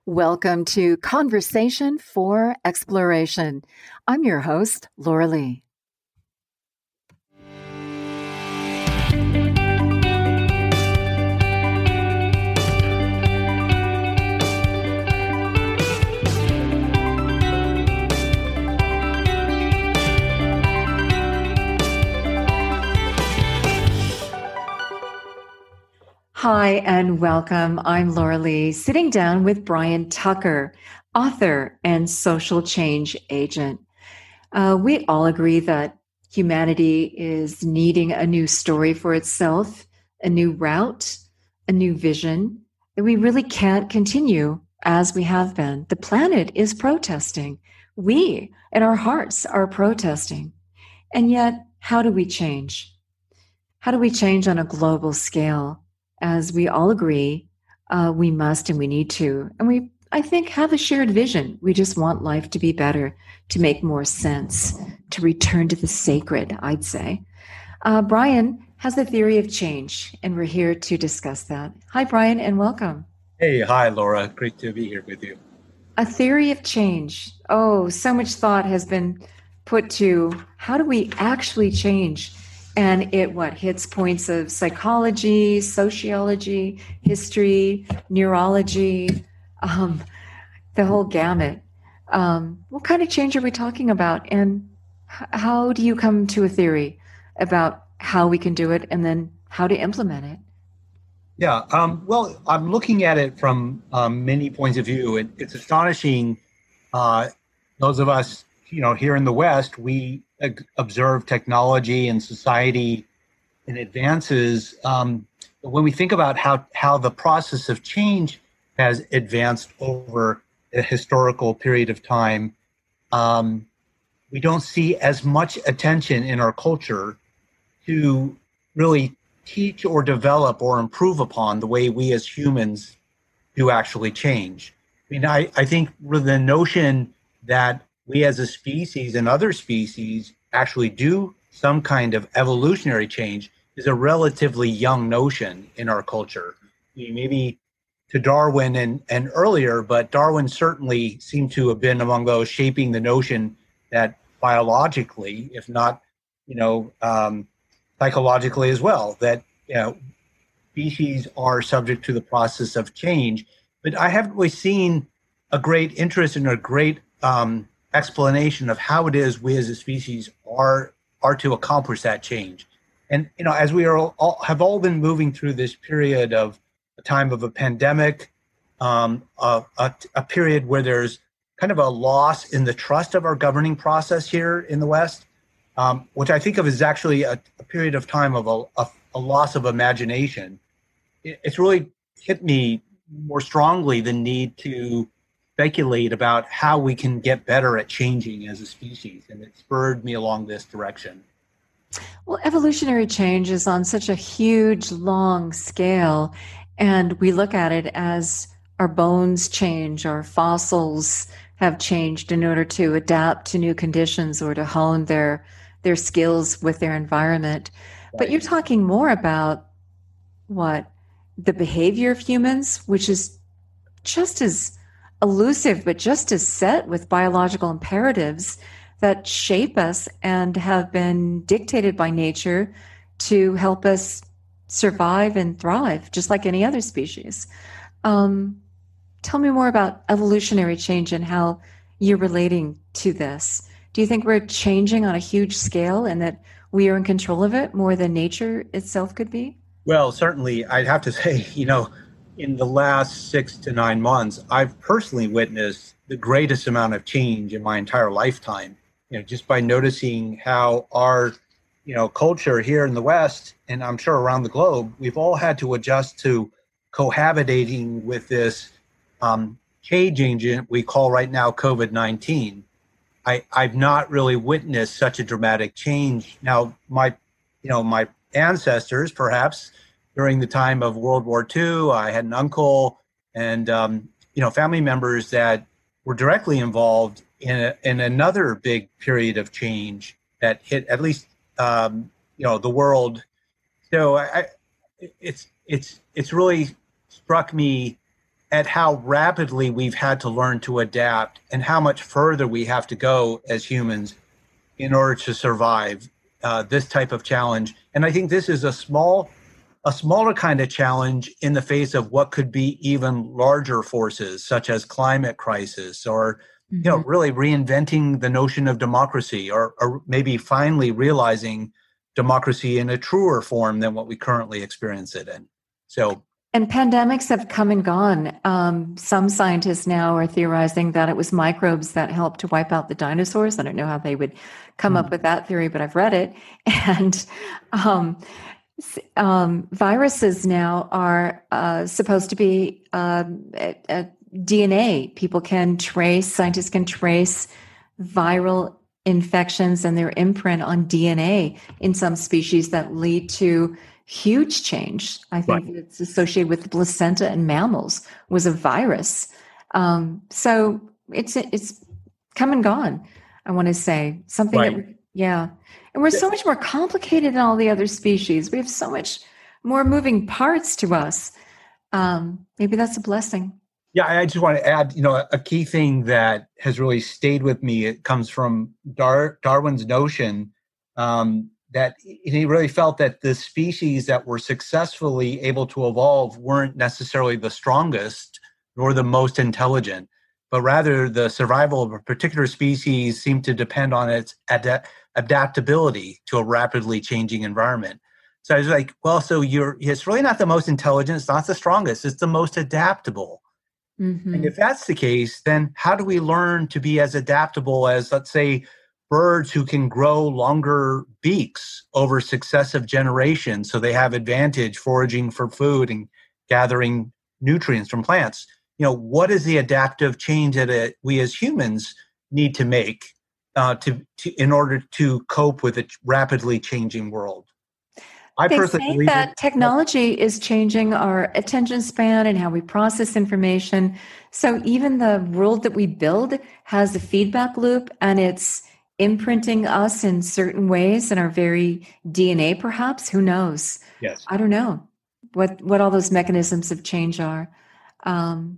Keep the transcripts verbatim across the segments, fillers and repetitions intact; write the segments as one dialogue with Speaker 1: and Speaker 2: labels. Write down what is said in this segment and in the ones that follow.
Speaker 1: Welcome to Conversation for Exploration. I'm your host, Laura Lee. Hi, and welcome. I'm Laura Lee, sitting down with Brian Tucker, author and social change agent. Uh, we all agree that humanity is needing a new story for itself, a new route, a new vision, that we really can't continue as we have been. The planet is protesting. We, in our hearts, are protesting. And yet, how do we change? How do we change on a global scale? As we all agree, uh, we must and we need to. And we, I think, have a shared vision. We just want life to be better, to make more sense, to return to the sacred, I'd say. Uh, Brian has the theory of change, and we're here to discuss that. Hi, Brian, and welcome.
Speaker 2: Hey, hi, Laura. Great to be here with you.
Speaker 1: A theory of change. Oh, so much thought has been put to how do we actually change? And it what hits points of psychology, sociology, history, neurology, um, the whole gamut. Um, what kind of change are we talking about? And h- how do you come to a theory about how we can do it and then how to implement it?
Speaker 2: Yeah, um, well, I'm looking at it from um, many points of view. It, it's astonishing. Uh, those of us, you know, here in the West, we observe technology and society and advances. Um, but when we think about how, how the process of change has advanced over a historical period of time, um, we don't see as much attention in our culture to really teach or develop or improve upon the way we as humans do actually change. I mean, I, I think the notion that we as a species and other species actually do some kind of evolutionary change is a relatively young notion in our culture. I mean, maybe to Darwin and, and earlier, but Darwin certainly seemed to have been among those shaping the notion that biologically, if not, you know, um, psychologically as well, that, you know, species are subject to the process of change. But I haven't really seen a great interest in a great um, explanation of how it is we as a species are are to accomplish that change. And you know, as we are all, have all been moving through this period of a time of a pandemic, um, a, a, a period where there's kind of a loss in the trust of our governing process here in the West, um, which I think of as actually a, a period of time of a, a, a loss of imagination. It, it's really hit me more strongly the need to speculate about how we can get better at changing as a species. And it spurred me along this direction.
Speaker 1: Well, evolutionary change is on such a huge, long scale, and we look at it as our bones change, our fossils have changed in order to adapt to new conditions or to hone their their skills with their environment. Right. But you're talking more about what? The behavior of humans, which is just as elusive, but just as set with biological imperatives that shape us and have been dictated by nature to help us survive and thrive, just like any other species. Um, tell me more about evolutionary change and how you're relating to this. Do you think we're changing on a huge scale and that we are in control of it more than nature itself could be?
Speaker 2: Well, certainly, I'd have to say, you know, in the last six to nine months, I've personally witnessed the greatest amount of change in my entire lifetime. You know, just by noticing how our, you know, culture here in the West, and I'm sure around the globe, we've all had to adjust to cohabitating with this um, change agent we call right now COVID nineteen. I, I've not really witnessed such a dramatic change. Now, my, you know, my ancestors, perhaps during the time of World War Two, I had an uncle and, um, you know, family members that were directly involved in, a, in another big period of change that hit at least, um, you know, the world. So I, it's, it's, it's really struck me at how rapidly we've had to learn to adapt and how much further we have to go as humans in order to survive uh, this type of challenge. And I think this is a small, a smaller kind of challenge in the face of what could be even larger forces, such as climate crisis, or mm-hmm. you know, really reinventing the notion of democracy, or, or maybe finally realizing democracy in a truer form than what we currently experience it in. So.
Speaker 1: And pandemics have come and gone. Um, some scientists now are theorizing that it was microbes that helped to wipe out the dinosaurs. I don't know how they would come mm. up with that theory, but I've read it. And um, um, viruses now are uh, supposed to be uh, a, a D N A. People can trace, scientists can trace viral infections and their imprint on D N A in some species that lead to huge change. I think right. it's associated with the placenta in mammals was a virus. Um, so it's it's come and gone. I want to say something right. that, we, yeah. And we're so much more complicated than all the other species. We have so much more moving parts to us. Um, maybe that's a blessing.
Speaker 2: Yeah, I just want to add, you know, a key thing that has really stayed with me. It comes from Dar- Darwin's notion um, that he really felt that the species that were successfully able to evolve weren't necessarily the strongest nor the most intelligent, but rather the survival of a particular species seemed to depend on its ad- adaptability to a rapidly changing environment. So I was like, well, so you're it's really not the most intelligent, it's not the strongest, it's the most adaptable. Mm-hmm. And if that's the case, then how do we learn to be as adaptable as, let's say, birds who can grow longer beaks over successive generations so they have advantage foraging for food and gathering nutrients from plants? You know, what is the adaptive change that it, we as humans need to make uh, to, to in order to cope with a rapidly changing world?
Speaker 1: I they personally believe that it, technology that, is changing our attention span and how we process information. So even the world that we build has a feedback loop, and it's imprinting us in certain ways in our very D N A, perhaps. Who knows?
Speaker 2: Yes.
Speaker 1: I don't know what, what all those mechanisms of change are. Um,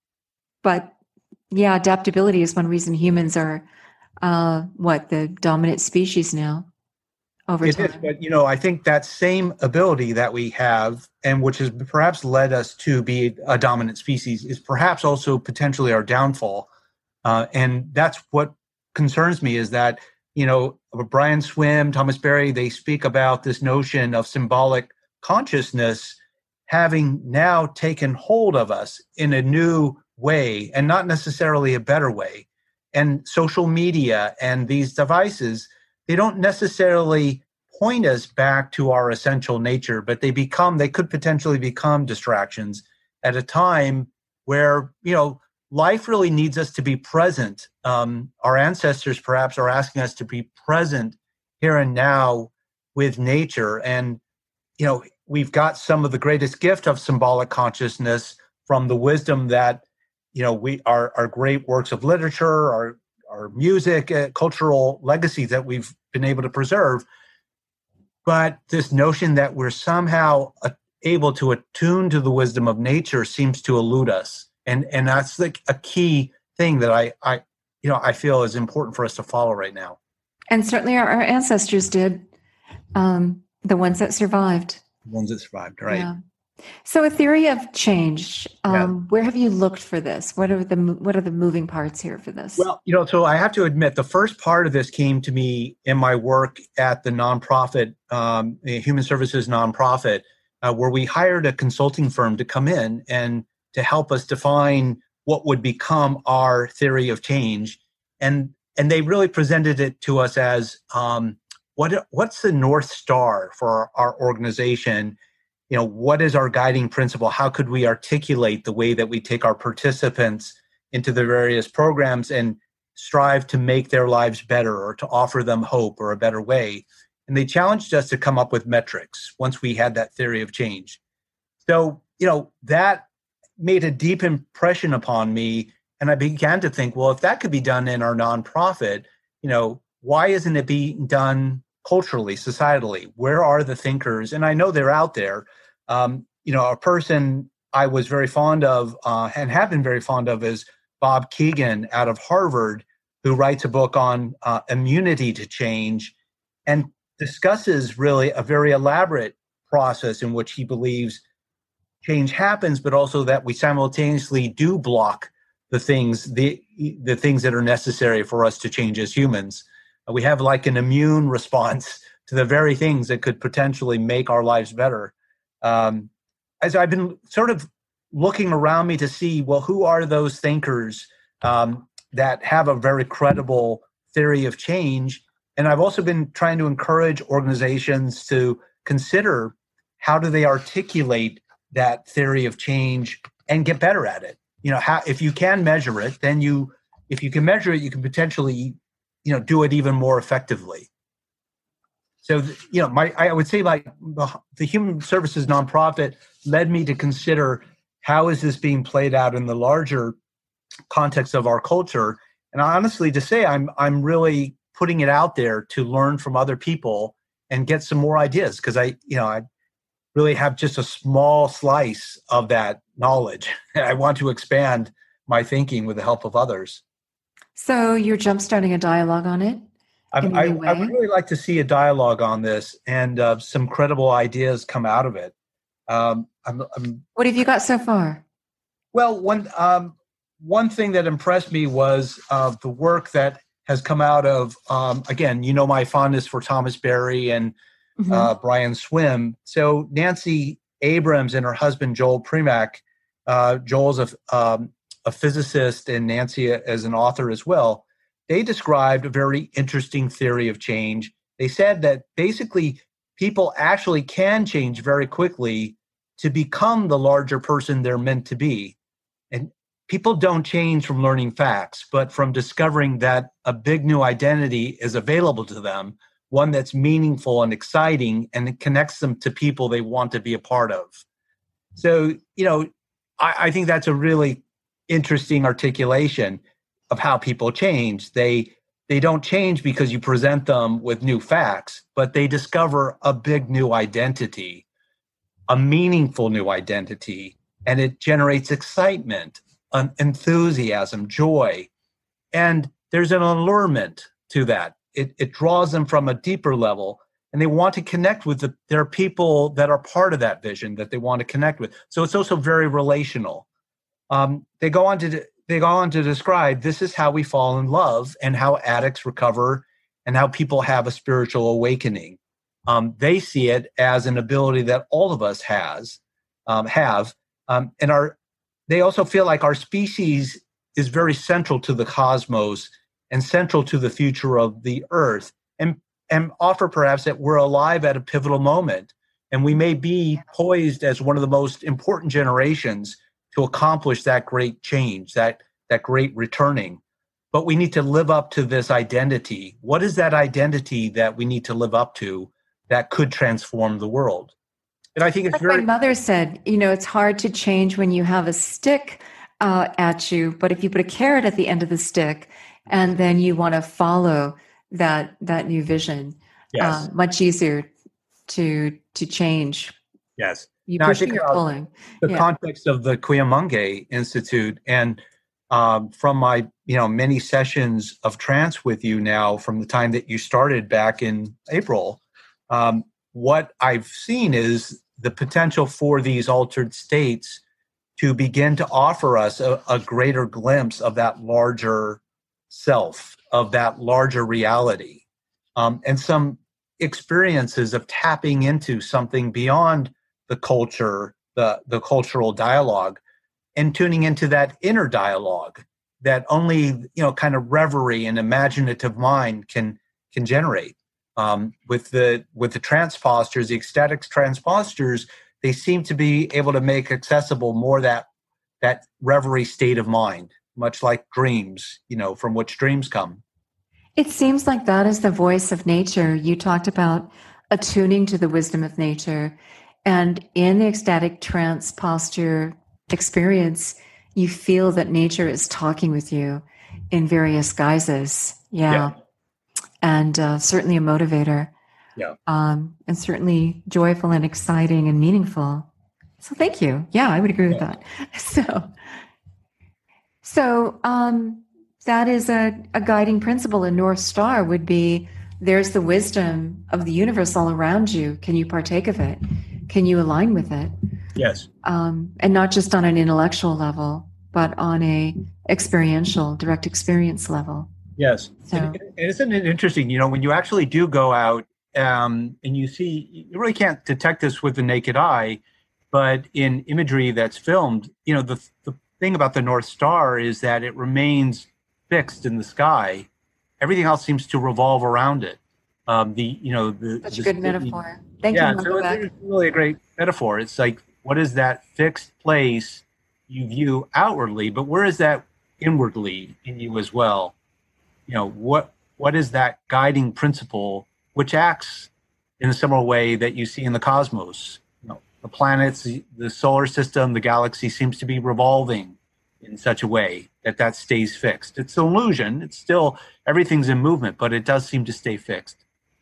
Speaker 1: but yeah, adaptability is one reason humans are, uh, what, the dominant species now over
Speaker 2: it
Speaker 1: time.
Speaker 2: Is, but, you know, I think that same ability that we have, and which has perhaps led us to be a dominant species, is perhaps also potentially our downfall. Uh, and that's what concerns me, is that, you know, Brian Swimme, Thomas Berry, they speak about this notion of symbolic consciousness having now taken hold of us in a new way, and not necessarily a better way. And social media and these devices, they don't necessarily point us back to our essential nature, but they become, they could potentially become distractions at a time where, you know, life really needs us to be present. Um, our ancestors perhaps are asking us to be present here and now with nature. And, you know, we've got some of the greatest gift of symbolic consciousness from the wisdom that, you know, we our, our great works of literature, our, our music, uh, cultural legacies that we've been able to preserve. But this notion that we're somehow uh, able to attune to the wisdom of nature seems to elude us. And and that's like a key thing that I, I, you know, I feel is important for us to follow right now.
Speaker 1: And certainly our, our ancestors did, um, the ones that survived.
Speaker 2: The ones that survived, right.
Speaker 1: Yeah. So a theory of change, um, yeah. Where have you looked for this? What are the what are the moving parts here for this?
Speaker 2: Well, you know, so I have to admit, the first part of this came to me in my work at the nonprofit, um, human services nonprofit, uh, where we hired a consulting firm to come in and to help us define what would become our theory of change. And and they really presented it to us as, um, what what's the North Star for our, our organization? You know, what is our guiding principle? How could we articulate the way that we take our participants into the various programs and strive to make their lives better, or to offer them hope or a better way? And they challenged us to come up with metrics once we had that theory of change. So, you know, that made a deep impression upon me. And I began to think, well, if that could be done in our nonprofit, you know, why isn't it being done culturally, societally? Where are the thinkers? And I know they're out there. Um, you know, a person I was very fond of uh, and have been very fond of is Bob Kegan out of Harvard, who writes a book on uh, immunity to change and discusses really a very elaborate process in which he believes change happens, but also that we simultaneously do block the things the the things that are necessary for us to change as humans. We have like an immune response to the very things that could potentially make our lives better. Um, as I've been sort of looking around me to see, well, who are those thinkers um, that have a very credible theory of change? And I've also been trying to encourage organizations to consider how do they articulate that theory of change and get better at it. You know, how, if you can measure it, then you, if you can measure it, you can potentially, you know, do it even more effectively. So, you know, my, I would say like the, the human services nonprofit led me to consider how is this being played out in the larger context of our culture. And honestly, to say I'm, I'm really putting it out there to learn from other people and get some more ideas, because I, you know, I really have just a small slice of that knowledge. I want to expand my thinking with the help of others.
Speaker 1: So you're jumpstarting a dialogue on it?
Speaker 2: I, I, I would really like to see a dialogue on this and uh, some credible ideas come out of it. Um, I'm, I'm,
Speaker 1: what have you got so far?
Speaker 2: Well, one um, one thing that impressed me was uh, the work that has come out of, um, again, you know, my fondness for Thomas Berry and mm-hmm. uh, Brian Swim. So Nancy Abrams and her husband, Joel Primack, uh, Joel's a, um, a physicist and Nancy as an author as well. They described a very interesting theory of change. They said that basically people actually can change very quickly to become the larger person they're meant to be. And people don't change from learning facts, but from discovering that a big new identity is available to them, one that's meaningful and exciting, and it connects them to people they want to be a part of. So, you know, I, I think that's a really interesting articulation of how people change. They they don't change because you present them with new facts, but they discover a big new identity, a meaningful new identity, and it generates excitement, an enthusiasm, joy, and there's an allurement to that. It, it draws them from a deeper level, and they want to connect with the, there are people that are part of that vision that they want to connect with. So it's also very relational. Um, they go on to They go on to describe this is how we fall in love and how addicts recover and how people have a spiritual awakening. Um, they see it as an ability that all of us has um, have, um, and our. They also feel like our species is very central to the cosmos and central to the future of the earth, and and offer perhaps that we're alive at a pivotal moment, and we may be poised as one of the most important generations to accomplish that great change, that that great returning. But we need to live up to this identity. What is that identity that we need to live up to that could transform the world? And I think it's
Speaker 1: like
Speaker 2: very...
Speaker 1: my mother said, you know, it's hard to change when you have a stick uh, at you, but if you put a carrot at the end of the stick and then you want to follow that that new vision,
Speaker 2: yes.
Speaker 1: uh, much easier to to change.
Speaker 2: Yes.
Speaker 1: You
Speaker 2: now,
Speaker 1: push you're pulling.
Speaker 2: The
Speaker 1: yeah.
Speaker 2: context of the Kuyamunge Institute, and um, from my you know many sessions of trance with you now, from the time that you started back in April, um, what I've seen is the potential for these altered states to begin to offer us a, a greater glimpse of that larger self, of that larger reality, um, and some experiences of tapping into something beyond the culture, the, the cultural dialogue, and tuning into that inner dialogue that only, you know, kind of reverie and imaginative mind can can generate. Um, with the with the trance postures, the ecstatic trance postures, they seem to be able to make accessible more that that reverie state of mind, much like dreams, you know, from which dreams come.
Speaker 1: It seems like that is the voice of nature. You talked about attuning to the wisdom of nature. And in the ecstatic trance posture experience, you feel that nature is talking with you in various guises. Yeah. yeah. And uh, certainly a motivator.
Speaker 2: Yeah.
Speaker 1: Um, and certainly joyful and exciting and meaningful. So thank you. Yeah, I would agree with
Speaker 2: Yeah.
Speaker 1: that. So, so um, that is a, a guiding principle. A North Star would be there's the wisdom of the universe all around you. Can you partake of it? Can you align with it?
Speaker 2: Yes.
Speaker 1: Um, and not just on an intellectual level, but on a experiential, direct experience level.
Speaker 2: Yes. And,
Speaker 1: So,
Speaker 2: and isn't it interesting? You know, when you actually do go out um, and you see, you really can't detect this with the naked eye, but in imagery that's filmed, you know, the, the thing about the North Star is that it remains fixed in the sky. Everything else seems to revolve around it. Um, the, you know, the,
Speaker 1: such a
Speaker 2: the
Speaker 1: good
Speaker 2: city,
Speaker 1: metaphor. Thank you,
Speaker 2: yeah, so it's
Speaker 1: Mumbleback.
Speaker 2: it's really a great metaphor. It's like, what is that fixed place you view outwardly, but where is that inwardly in you as well? You know, what what is that guiding principle which acts in a similar way that you see in the cosmos? You know, the planets, the, the solar system, the galaxy seems to be revolving in such a way that that stays fixed. It's an illusion. It's still everything's in movement, but it does seem to stay fixed.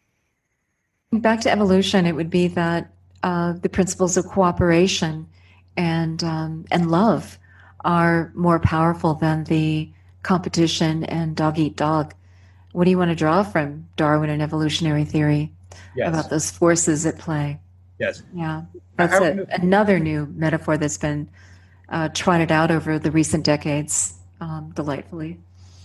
Speaker 1: Back to evolution, it would be that uh, the principles of cooperation and um, and love are more powerful than the competition and dog eat dog. What do you want to draw from Darwin and evolutionary theory about
Speaker 2: Yes,
Speaker 1: those forces at play?
Speaker 2: yes.
Speaker 1: Yeah,
Speaker 2: I,
Speaker 1: that's
Speaker 2: I
Speaker 1: a,
Speaker 2: want to
Speaker 1: another new metaphor that's been uh, trotted out over the recent decades um, delightfully.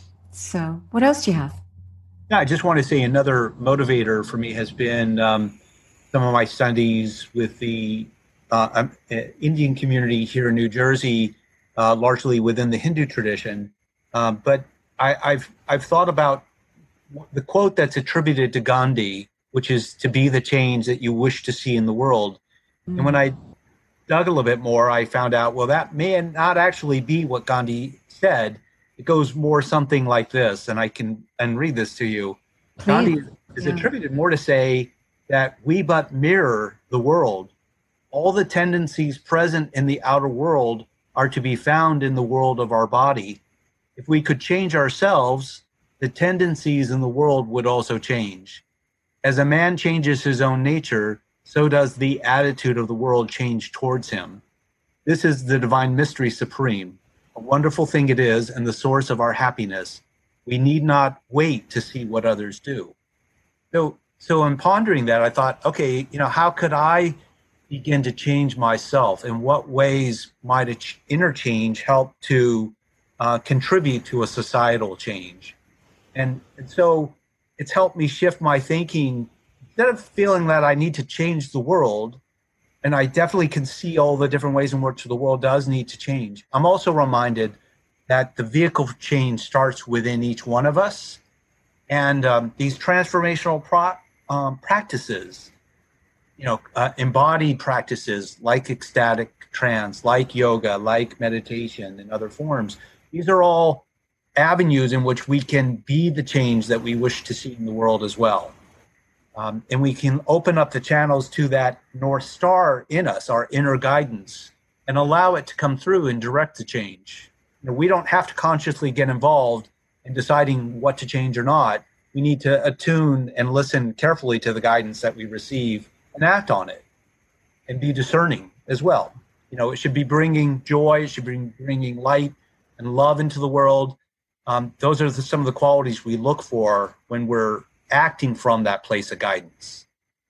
Speaker 1: So, what else do you have?
Speaker 2: Yeah, I just want to say another motivator for me has been um, some of my studies with the uh, um, uh, Indian community here in New Jersey, uh, largely within the Hindu tradition. Um, but I, I've I've thought about the quote that's attributed to Gandhi, which is to be the change that you wish to see in the world. And when
Speaker 1: Mm,
Speaker 2: I dug a little bit more, I found out, well, that may not actually be what Gandhi said. It goes more something like this, and I can and read this to you.
Speaker 1: please.
Speaker 2: Gandhi is
Speaker 1: Yeah.
Speaker 2: attributed more to say that we but mirror the world. All the tendencies present in the outer world are to be found in the world of our body. If we could change ourselves, the tendencies in the world would also change. As a man changes his own nature, so does the attitude of the world change towards him. This is the divine mystery supreme. A wonderful thing it is, and the source of our happiness. We need not wait to see what others do. So, so in pondering that, I thought, okay, you know, how could I begin to change myself? In what ways might a ch- interchange help to uh, contribute to a societal change? And, and so it's helped me shift my thinking instead of feeling that I need to change the world. And I definitely can see all the different ways in which the world does need to change. I'm also reminded that the vehicle of change starts within each one of us. And um, these transformational pro- um, practices, you know, uh, embodied practices like ecstatic trance, like yoga, like meditation and other forms, these are all avenues in which we can be the change that we wish to see in the world as well. Um, and we can open up the channels to that North Star in us, our inner guidance, and allow it to come through and direct the change. You know, we don't have to consciously get involved in deciding what to change or not. We need to attune and listen carefully to the guidance that we receive and act on it and be discerning as well. You know, it should be bringing joy, it should be bringing light and love into the world. Um, those are the, some of the qualities we look for when we're acting from that place of guidance.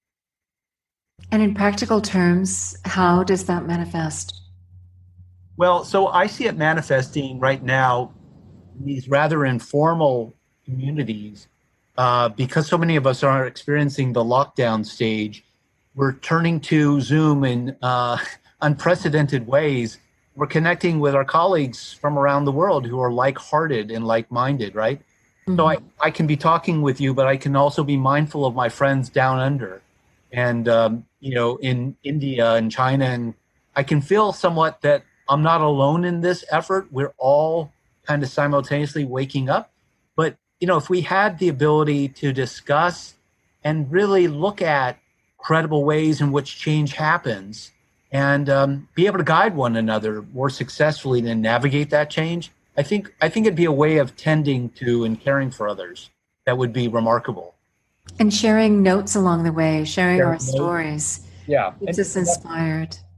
Speaker 1: And in practical terms, how does that manifest?
Speaker 2: Well, so I see it manifesting right now in these rather informal communities uh, because so many of us are experiencing the lockdown stage. We're turning to Zoom in uh, unprecedented ways. We're connecting with our colleagues from around the world who are like-hearted and like-minded, right? So I,
Speaker 1: Mhm.
Speaker 2: I can be talking with you, but I can also be mindful of my friends down under and, um, you know, in India and China. And I can feel somewhat that I'm not alone in this effort. We're all kind of simultaneously waking up. But, you know, if we had the ability to discuss and really look at credible ways in which change happens and um, be able to guide one another more successfully to navigate that change, I think I think it'd be a way of tending to and caring for others that would be remarkable.
Speaker 1: And sharing notes along the way, sharing
Speaker 2: Sharing
Speaker 1: our
Speaker 2: notes,
Speaker 1: stories
Speaker 2: yeah,
Speaker 1: keeps
Speaker 2: and,
Speaker 1: us
Speaker 2: and that's
Speaker 1: inspired.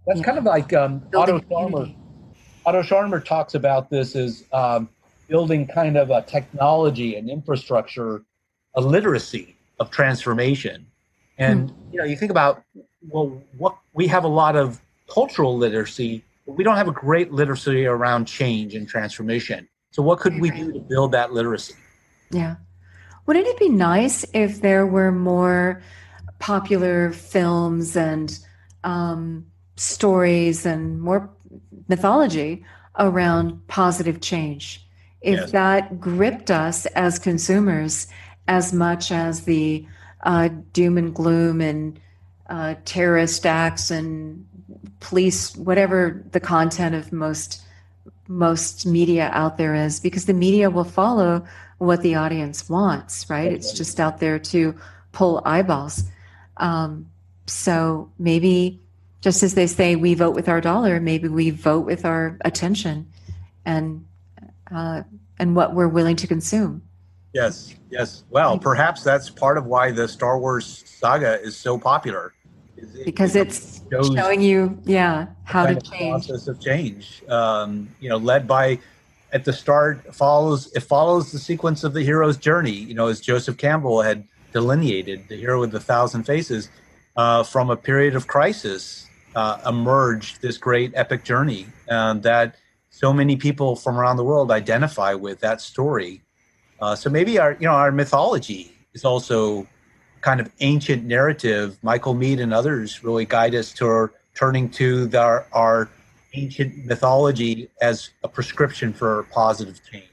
Speaker 2: That's
Speaker 1: Yeah.
Speaker 2: kind of like um, Otto
Speaker 1: Building
Speaker 2: Scharmer.
Speaker 1: community.
Speaker 2: Otto Scharmer talks about this as um, building kind of a technology and infrastructure, a literacy of transformation.
Speaker 1: Hmm.
Speaker 2: And you know, you think about, well, what we have a lot of cultural literacy, but we don't have a great literacy around change and transformation. So, what
Speaker 1: I
Speaker 2: could we
Speaker 1: agree.
Speaker 2: do to build that literacy?
Speaker 1: Yeah. Wouldn't it be nice if there were more popular films and um, stories and more mythology around positive change? If
Speaker 2: Yes,
Speaker 1: that gripped us as consumers as much as the uh, doom and gloom and uh, terrorist acts and police, whatever the content of most most media out there is, because the media will follow what the audience wants, right?
Speaker 2: that's
Speaker 1: It's
Speaker 2: right.
Speaker 1: just out there to pull eyeballs. Um, so maybe, just as they say, we vote with our dollar, maybe we vote with our attention and uh, and what we're willing to consume.
Speaker 2: Yes, yes. Well, perhaps that's part of why the Star Wars saga is so popular. Is it,
Speaker 1: Because
Speaker 2: it
Speaker 1: it's
Speaker 2: shows
Speaker 1: showing you, yeah,
Speaker 2: the
Speaker 1: how to
Speaker 2: kind of
Speaker 1: change.
Speaker 2: process of change. Um, you know, led by at the start follows it follows the sequence of the hero's journey. You know, as Joseph Campbell had delineated, the hero with the thousand faces, uh, from a period of crisis uh, emerged this great epic journey uh, that so many people from around the world identify with that story. Uh, so maybe our you know our mythology is also kind of ancient narrative. Michael Meade and others really guide us to turning to the, our, our ancient mythology as a prescription for positive change.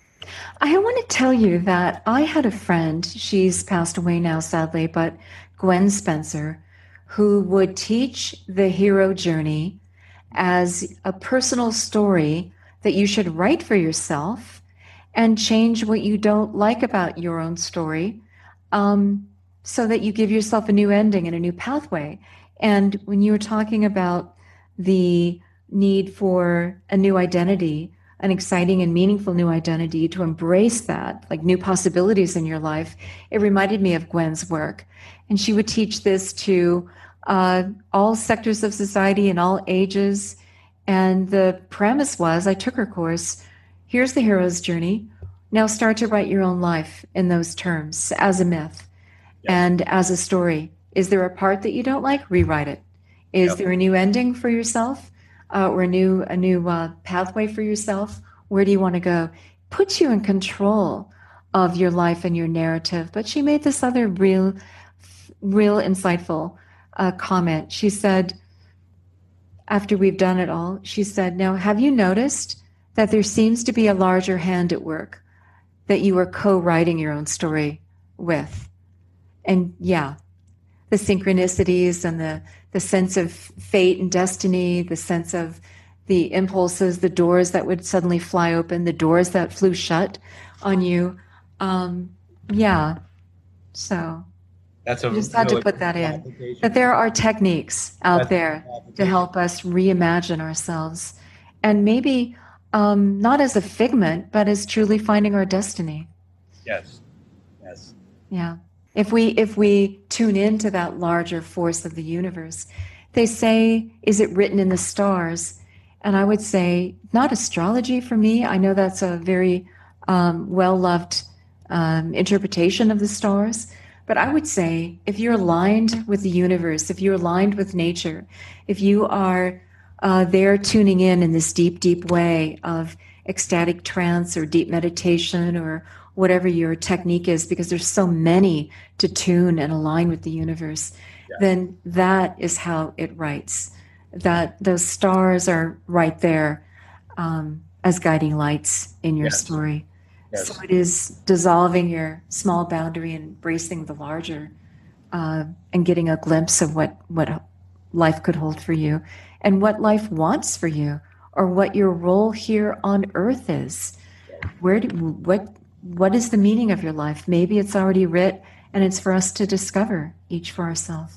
Speaker 1: I want to tell you that I had a friend, she's passed away now, sadly, but Gwen Spencer, who would teach the hero journey as a personal story that you should write for yourself and change what you don't like about your own story, um, so that you give yourself a new ending and a new pathway. And when you were talking about the need for a new identity, an exciting and meaningful new identity, to embrace that, like new possibilities in your life, it reminded me of Gwen's work. And she would teach this to uh, all sectors of society and all ages. And the premise was, I took her course. Here's the hero's journey. Now start to write your own life in those terms as a myth
Speaker 2: Yes.
Speaker 1: and as a story. Is there a part that you don't like? Rewrite it. Is
Speaker 2: Yep.
Speaker 1: there a new ending for yourself, uh, or a new a new uh, pathway for yourself? Where do you want to go? Puts you in control of your life and your narrative. But she made this other real, real insightful uh, comment. She said, after we've done it all, she said, "Now, have you noticed that there seems to be a larger hand at work that you are co-writing your own story with?" And yeah, the synchronicities and the the sense of fate and destiny, the sense of the impulses, the doors that would suddenly fly open, the doors that flew shut on you. Um, yeah, so
Speaker 2: That's
Speaker 1: I
Speaker 2: a
Speaker 1: just had to
Speaker 2: really
Speaker 1: put that
Speaker 2: good
Speaker 1: in.
Speaker 2: application.
Speaker 1: That there are techniques out
Speaker 2: That's a
Speaker 1: there
Speaker 2: good
Speaker 1: to
Speaker 2: application.
Speaker 1: help us reimagine ourselves, and maybe um, not as a figment, but as truly finding our destiny.
Speaker 2: Yes. Yes.
Speaker 1: Yeah. If we if we tune into that larger force of the universe, they say, is it written in the stars? And I would say, not astrology for me. I know that's a very um, well-loved um, interpretation of the stars. But I would say, if you're aligned with the universe, if you're aligned with nature, if you are uh, there tuning in in this deep, deep way of ecstatic trance or deep meditation or whatever your technique is, because there's so many to tune and align with the universe,
Speaker 2: Yes.
Speaker 1: then that is how it writes. That those stars are right there um, as guiding lights in your
Speaker 2: Yes.
Speaker 1: story. So
Speaker 2: Yes.
Speaker 1: it is dissolving your small boundary and embracing the larger, uh, and getting a glimpse of what, what life could hold for you and what life wants for you, or what your role here on earth is. Where do, what what is the meaning of your life? Maybe it's already writ and it's for us to discover each for ourselves.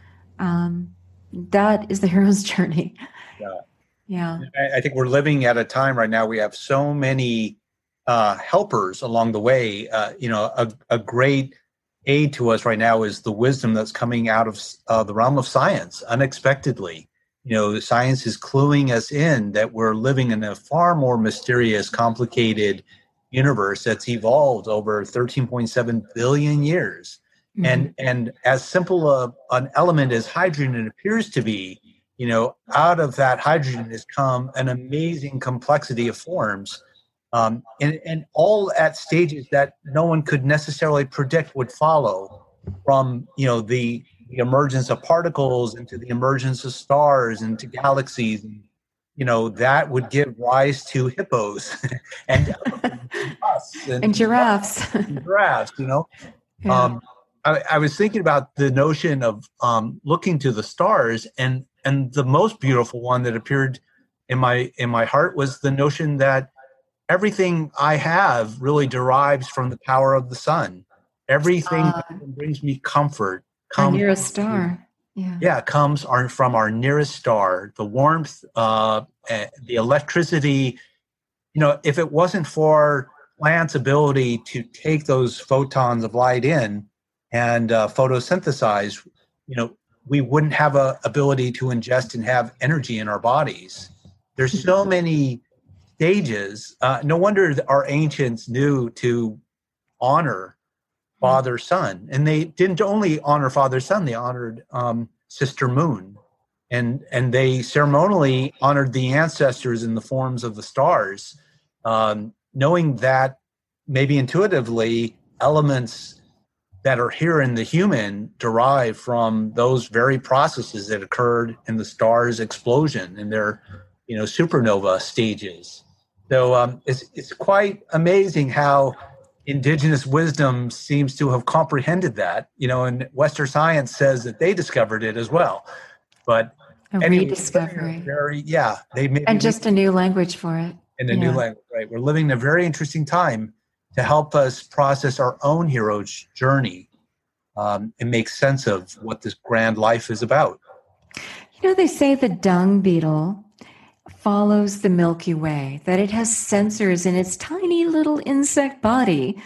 Speaker 1: Um, that is the hero's journey.
Speaker 2: Yeah.
Speaker 1: Yeah.
Speaker 2: I, I think we're living at a time right now. We have so many uh, helpers along the way. Uh, you know, a, a great aid to us right now is the wisdom that's coming out of uh, the realm of science unexpectedly. you know, science is cluing us in that we're living in a far more mysterious, complicated universe that's evolved over thirteen point seven billion years. Mm-hmm. And and as simple a, an element as hydrogen appears to be, you know, out of that hydrogen has come an amazing complexity of forms, um, and, and all at stages that no one could necessarily predict would follow, from, you know, the, the emergence of particles into the emergence of stars into galaxies. And, you know, that would give rise to hippos and, and us and,
Speaker 1: and giraffes.
Speaker 2: And giraffes, you know.
Speaker 1: Yeah.
Speaker 2: Um, I, I was thinking about the notion of um, looking to the stars, and and the most beautiful one that appeared in my in my heart was the notion that everything I have really derives from the power of the sun. Everything uh, that brings me comfort
Speaker 1: comes our nearest star. Yeah,
Speaker 2: yeah, comes our, from our nearest star. The warmth, uh, the electricity. You know, if it wasn't for plants' ability to take those photons of light in and uh, photosynthesize, you know, we wouldn't have a ability to ingest and have energy in our bodies. There's so many stages. Uh, no wonder our ancients knew to honor Father Sun, and they didn't only honor Father Sun; they honored um, Sister Moon, and and they ceremonially honored the ancestors in the forms of the stars, um, knowing that maybe intuitively elements that are here in the human derive from those very processes that occurred in the star's explosion in their, you know, supernova stages. So um, it's it's quite amazing how indigenous wisdom seems to have comprehended that, you know, and Western science says that they discovered it as well. But
Speaker 1: a
Speaker 2: anyway,
Speaker 1: rediscovery.
Speaker 2: Very, yeah, they made
Speaker 1: and just a new language for it.
Speaker 2: And a
Speaker 1: yeah.
Speaker 2: new language, right? We're living in a very interesting time to help us process our own hero's journey um, and make sense of what this grand life is about.
Speaker 1: You know, they say the dung beetle follows the Milky Way, that it has sensors in its tiny little insect body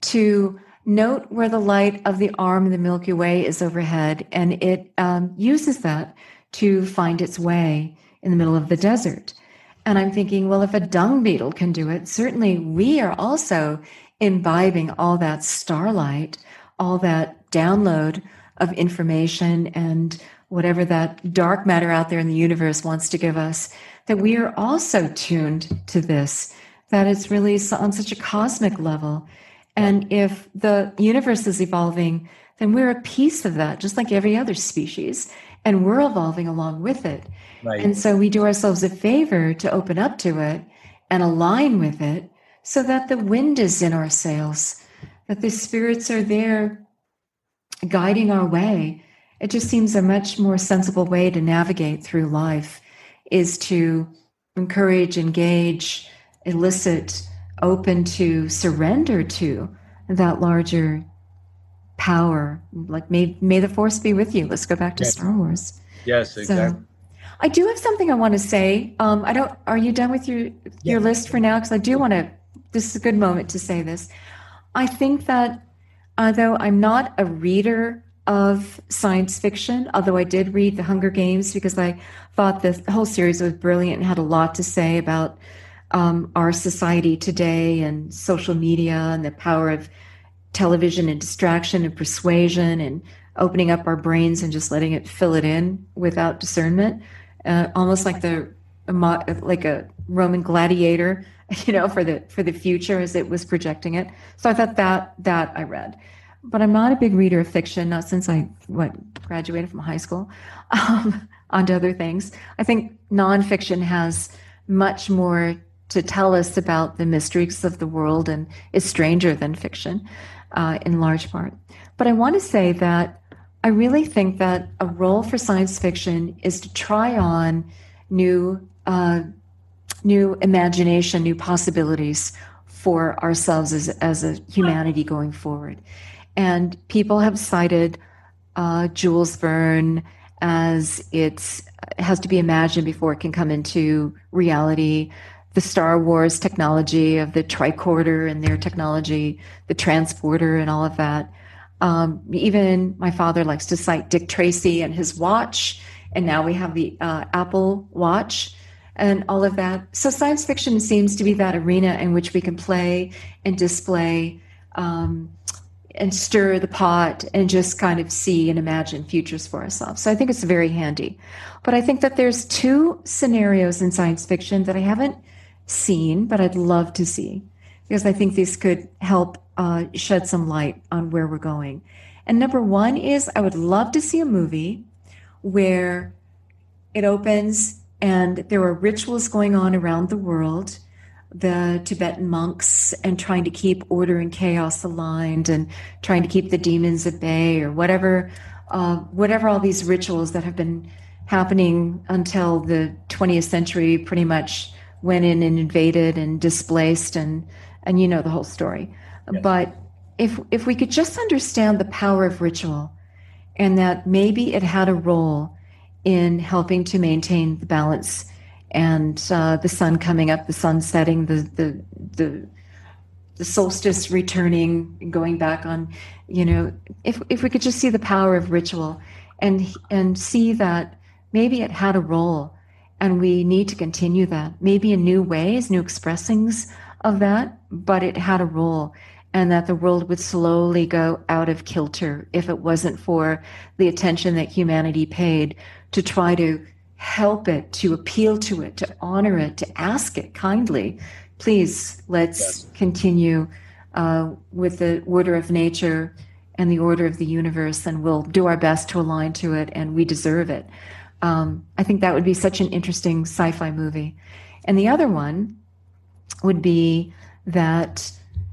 Speaker 1: to note where the light of the arm of the Milky Way is overhead, and it um, uses that to find its way in the middle of the desert. And I'm thinking, well, if a dung beetle can do it, certainly we are also imbibing all that starlight, all that download of information and whatever that dark matter out there in the universe wants to give us, that we are also tuned to this, that it's really on such a cosmic level. And if the universe is evolving, then we're a piece of that, just like every other species, and we're evolving along with it.
Speaker 2: Right.
Speaker 1: And so we do ourselves a favor to open up to it and align with it so that the wind is in our sails, that the spirits are there guiding our way. It just seems a much more sensible way to navigate through life is to encourage, engage, elicit, open to, surrender to that larger power. Like, may, may the force be with you. Let's go back to
Speaker 2: yes.
Speaker 1: Star Wars.
Speaker 2: Yes, exactly.
Speaker 1: So, I do have something I want to say. Um, I don't. Are you done with your your
Speaker 2: yeah.
Speaker 1: list for now? Because I do want to. This is a good moment to say this. I think that although I'm not a reader of science fiction, although I did read The Hunger Games because I thought the whole series was brilliant and had a lot to say about um, our society today and social media and the power of television and distraction and persuasion and opening up our brains and just letting it fill it in without discernment, uh, almost like the like a Roman gladiator, you know, for the for the future as it was projecting it. So I thought that that I read. But I'm not a big reader of fiction, not since I what graduated from high school, um, onto other things. I think nonfiction has much more to tell us about the mysteries of the world and is stranger than fiction uh, in large part. But I want to say that I really think that a role for science fiction is to try on new, uh, new imagination, new possibilities for ourselves as, as a humanity going forward. And people have cited uh, Jules Verne as it's, it has to be imagined before it can come into reality. The Star Wars technology of the tricorder and their technology, the transporter and all of that. Um, even my father likes to cite Dick Tracy and his watch and now we have the uh, Apple Watch and all of that. So science fiction seems to be that arena in which we can play and display um, and stir the pot and just kind of see and imagine futures for ourselves. So I think it's very handy. But I think that there's two scenarios in science fiction that I haven't seen, but I'd love to see, because I think these could help uh, shed some light on where we're going. And number one is I would love to see a movie where it opens and there are rituals going on around the world, the Tibetan monks, and trying to keep order and chaos aligned and trying to keep the demons at bay, or whatever, uh, whatever all these rituals that have been happening until the twentieth century pretty much went in and invaded and displaced, and and you know the whole story. Yes. But if if we could just understand the power of ritual, and that maybe it had a role in helping to maintain the balance, and uh, the sun coming up, the sun setting, the the the the solstice returning, going back on, you know, if if we could just see the power of ritual, and and see that maybe it had a role, and we need to continue that, maybe in new ways, new expressings of that, but it had a role, and that the world would slowly go out of kilter if it wasn't for the attention that humanity paid to try to help it, to appeal to it, to honor it, to ask it kindly, please, let's yes. continue uh, with the order of nature and the order of the universe, and we'll do our best to align to it, and we deserve it. Um, I think that would be such an interesting sci-fi movie. And the other one would be that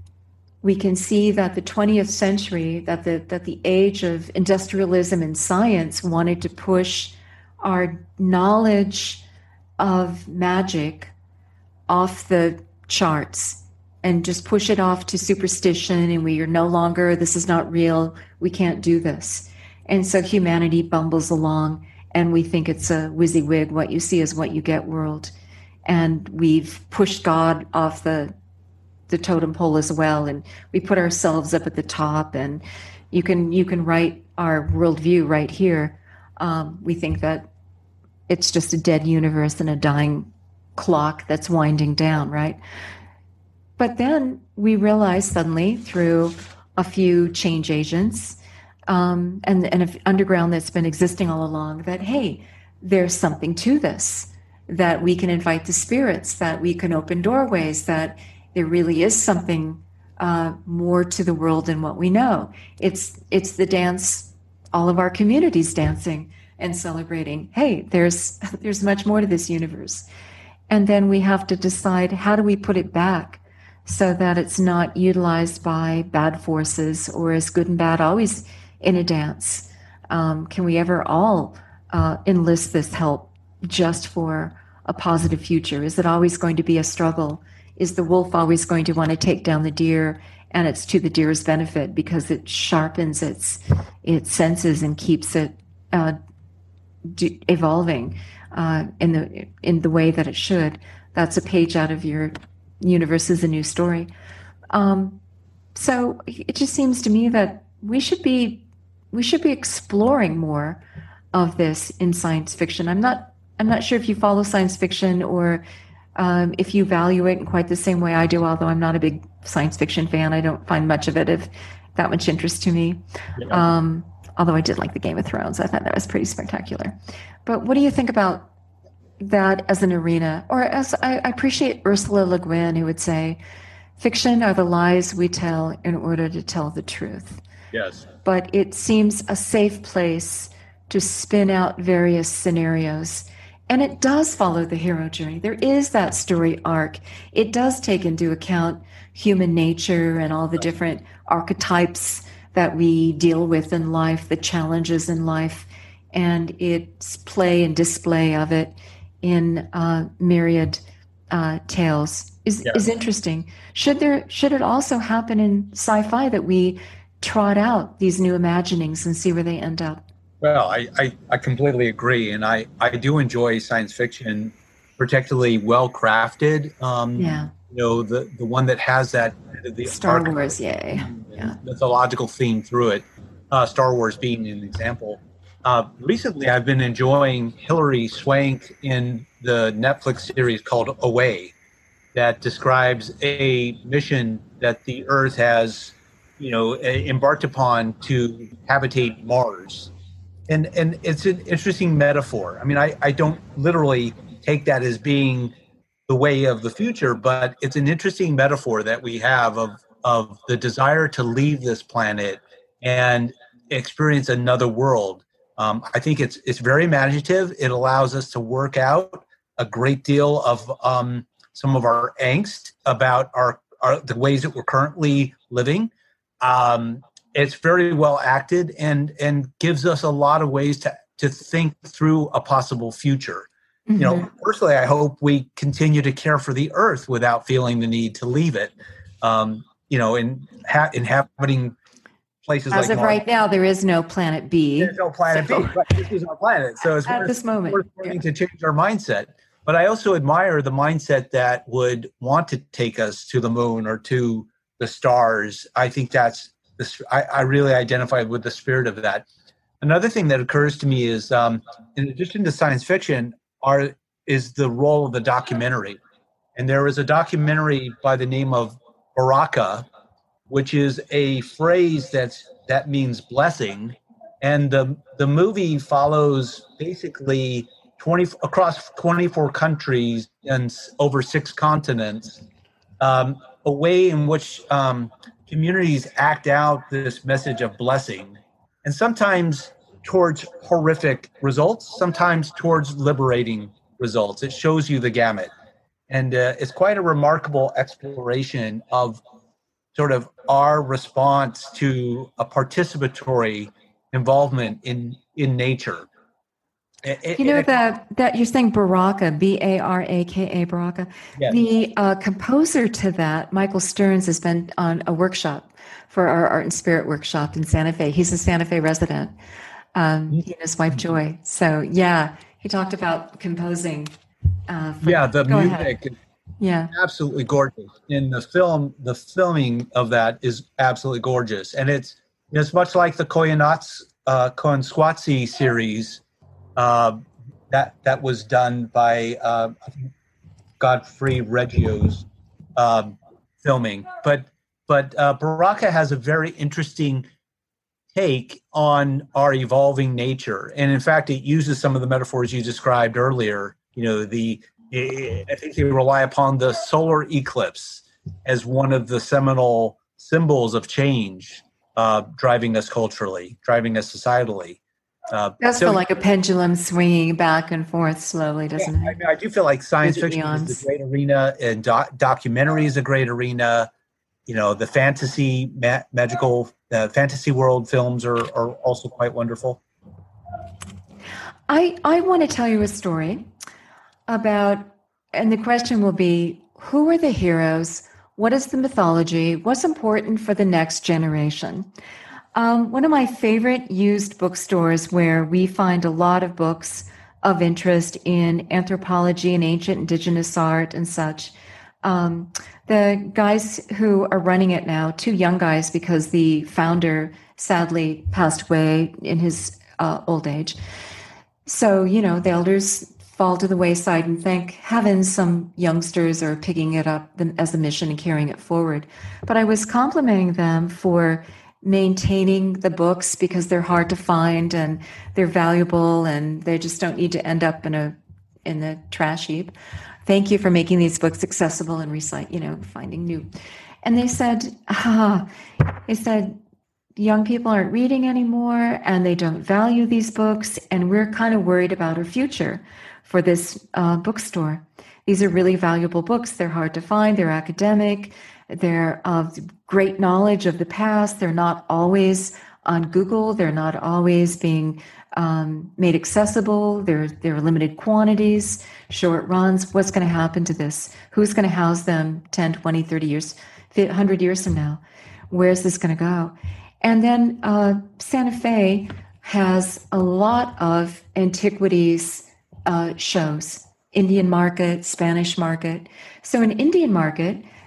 Speaker 1: we can see that the twentieth century, that the that the age of industrialism and science wanted to push our knowledge of magic off the charts and just push it off to superstition, and we are no longer, this is not real, we can't do this. And so humanity bumbles along, and we think it's a WYSIWYG, what you see is what you get world. And we've pushed God off the the totem pole as well, and we put ourselves up at the top, and you can you can write our worldview right here. Um, we think that it's just a dead universe and a dying clock that's winding down, right? But then we realize suddenly through a few change agents um, and, and an underground that's been existing all along that, hey, there's something to this, that we can invite the spirits, that we can open doorways, that there really is something uh, more to the world than what we know. It's it's the dance, all of our communities dancing and celebrating. Hey, there's there's much more to this universe. And then we have to decide, how do we put it back so that it's not utilized by bad forces, or is good and bad always in a dance? Um, can we ever all uh, enlist this help just for a positive future? Is it always going to be a struggle? Is the wolf always going to want to take down the deer, and it's to the deer's benefit because it sharpens its its senses and keeps it uh, d- evolving uh, in the in the way that it should? That's a page out of your universe is a new story. Um, so it just seems to me that we should be we should be exploring more of this in science fiction. I'm not I'm not sure if you follow science fiction, or Um, if you value it in quite the same way I do, although I'm not a big science fiction fan, I don't find much of it of that much interest to me. Yeah. Um, although I did like the Game of Thrones. I thought that was pretty spectacular. But what do you think about that as an arena? Or as I, I appreciate Ursula Le Guin, who would say, fiction are the lies we tell in order to tell the truth.
Speaker 2: Yes.
Speaker 1: But it seems a safe place to spin out various scenarios. And it does follow the hero journey. There is that story arc. It does take into account human nature and all the different archetypes that we deal with in life, the challenges in life, and its play and display of it in uh, myriad uh, tales is, yeah. is interesting. Should there should it also happen in sci-fi that we trot out these new imaginings and see where they end up?
Speaker 2: Well, I, I, I completely agree. And I, I do enjoy science fiction, particularly well-crafted. Um,
Speaker 1: yeah.
Speaker 2: You know, the, the one that has that... the
Speaker 1: Star Wars, yay.
Speaker 2: Yeah. Mythological theme through it. Uh, Star Wars being an example. Uh, recently, I've been enjoying Hilary Swank in the Netflix series called Away, that describes a mission that the Earth has, you know, embarked upon to habitate Mars. And and it's an interesting metaphor. I mean, I, I don't literally take that as being the way of the future, but it's an interesting metaphor that we have of of the desire to leave this planet and experience another world. Um, I think it's it's very imaginative. It allows us to work out a great deal of um, some of our angst about our, our the ways that we're currently living. Um, it's very well acted and and gives us a lot of ways to to think through a possible future. You know,
Speaker 1: Mm-hmm.
Speaker 2: personally, I hope we continue to care for the earth without feeling the need to leave it. Um, you know, in ha- inhabiting places
Speaker 1: As
Speaker 2: like
Speaker 1: of
Speaker 2: Mars,
Speaker 1: right now, there is no planet B.
Speaker 2: there's no planet
Speaker 1: So
Speaker 2: B, but this is our planet. So it's
Speaker 1: at
Speaker 2: worth,
Speaker 1: this moment,
Speaker 2: worth
Speaker 1: yeah.
Speaker 2: learning to change our mindset. But I also admire the mindset that would want to take us to the moon or to the stars. I think that's this. I, I really identify with the spirit of that. Another thing that occurs to me is, um, in addition to science fiction, are is the role of the documentary. And there is a documentary by the name of Baraka, which is a phrase that's that means blessing. And the the movie follows basically twenty across twenty-four countries and over six continents, um, a way in which um, communities act out this message of blessing, and sometimes towards horrific results, sometimes towards liberating results. It shows you the gamut. And uh, it's quite a remarkable exploration of sort of our response to a participatory involvement in, in nature. It,
Speaker 1: You
Speaker 2: it,
Speaker 1: know
Speaker 2: it,
Speaker 1: that that you're saying Baraka, B A R A K A, Baraka.
Speaker 2: yes.
Speaker 1: The uh, composer to that, Michael Stearns, has been on a workshop for our Art and Spirit workshop in Santa Fe. He's a Santa Fe resident. Um, he and his wife Joy. So yeah, he talked about composing. Uh, for,
Speaker 2: Yeah, the
Speaker 1: go
Speaker 2: music
Speaker 1: ahead.
Speaker 2: is
Speaker 1: Yeah.
Speaker 2: absolutely gorgeous. In the film, the filming of that is absolutely gorgeous, and it's it's much like the Koyaanisqatsi uh, Koyaanisqatsi series uh, that that was done by uh, Godfrey Reggio's um, filming. But but uh, Baraka has a very interesting take on our evolving nature, and in fact, it uses some of the metaphors you described earlier. You know, the I think they rely upon the solar eclipse as one of the seminal symbols of change, uh, driving us culturally, driving us societally. Uh,
Speaker 1: It does
Speaker 2: so
Speaker 1: feel like a pendulum swinging back and forth slowly,
Speaker 2: yeah,
Speaker 1: doesn't
Speaker 2: I,
Speaker 1: it?
Speaker 2: mean, I do feel like science
Speaker 1: Through the
Speaker 2: fiction is
Speaker 1: eons.
Speaker 2: the great arena, and doc- documentary is a great arena. You know, the fantasy, ma- magical, uh, fantasy world films are, are also quite wonderful.
Speaker 1: I, I want to tell you a story about, and the question will be, who are the heroes? What is the mythology? What's important for the next generation? Um, one of my favorite used bookstores where we find a lot of books of interest in anthropology and ancient indigenous art and such. Um, the guys who are running it now, two young guys, because the founder sadly passed away in his uh, old age. So, you know, the elders fall to the wayside, and thank heavens some youngsters are picking it up as a mission and carrying it forward. But I was complimenting them for maintaining the books because they're hard to find and they're valuable and they just don't need to end up in a in the trash heap. Thank you for making these books accessible and recite, you know, finding new. And they said, ah, they said, young people aren't reading anymore and they don't value these books. And we're kind of worried about our future for this uh, bookstore. These are really valuable books. They're hard to find. They're academic. They're of great knowledge of the past. They're not always on Google. They're not always being um, made accessible. They're, they're limited quantities, short runs. What's going to happen to this? Who's going to house them ten, twenty, thirty years, one hundred years from now? Where's this going to go? And then uh, Santa Fe has a lot of antiquities uh, shows, Indian market, Spanish market. So in Indian market,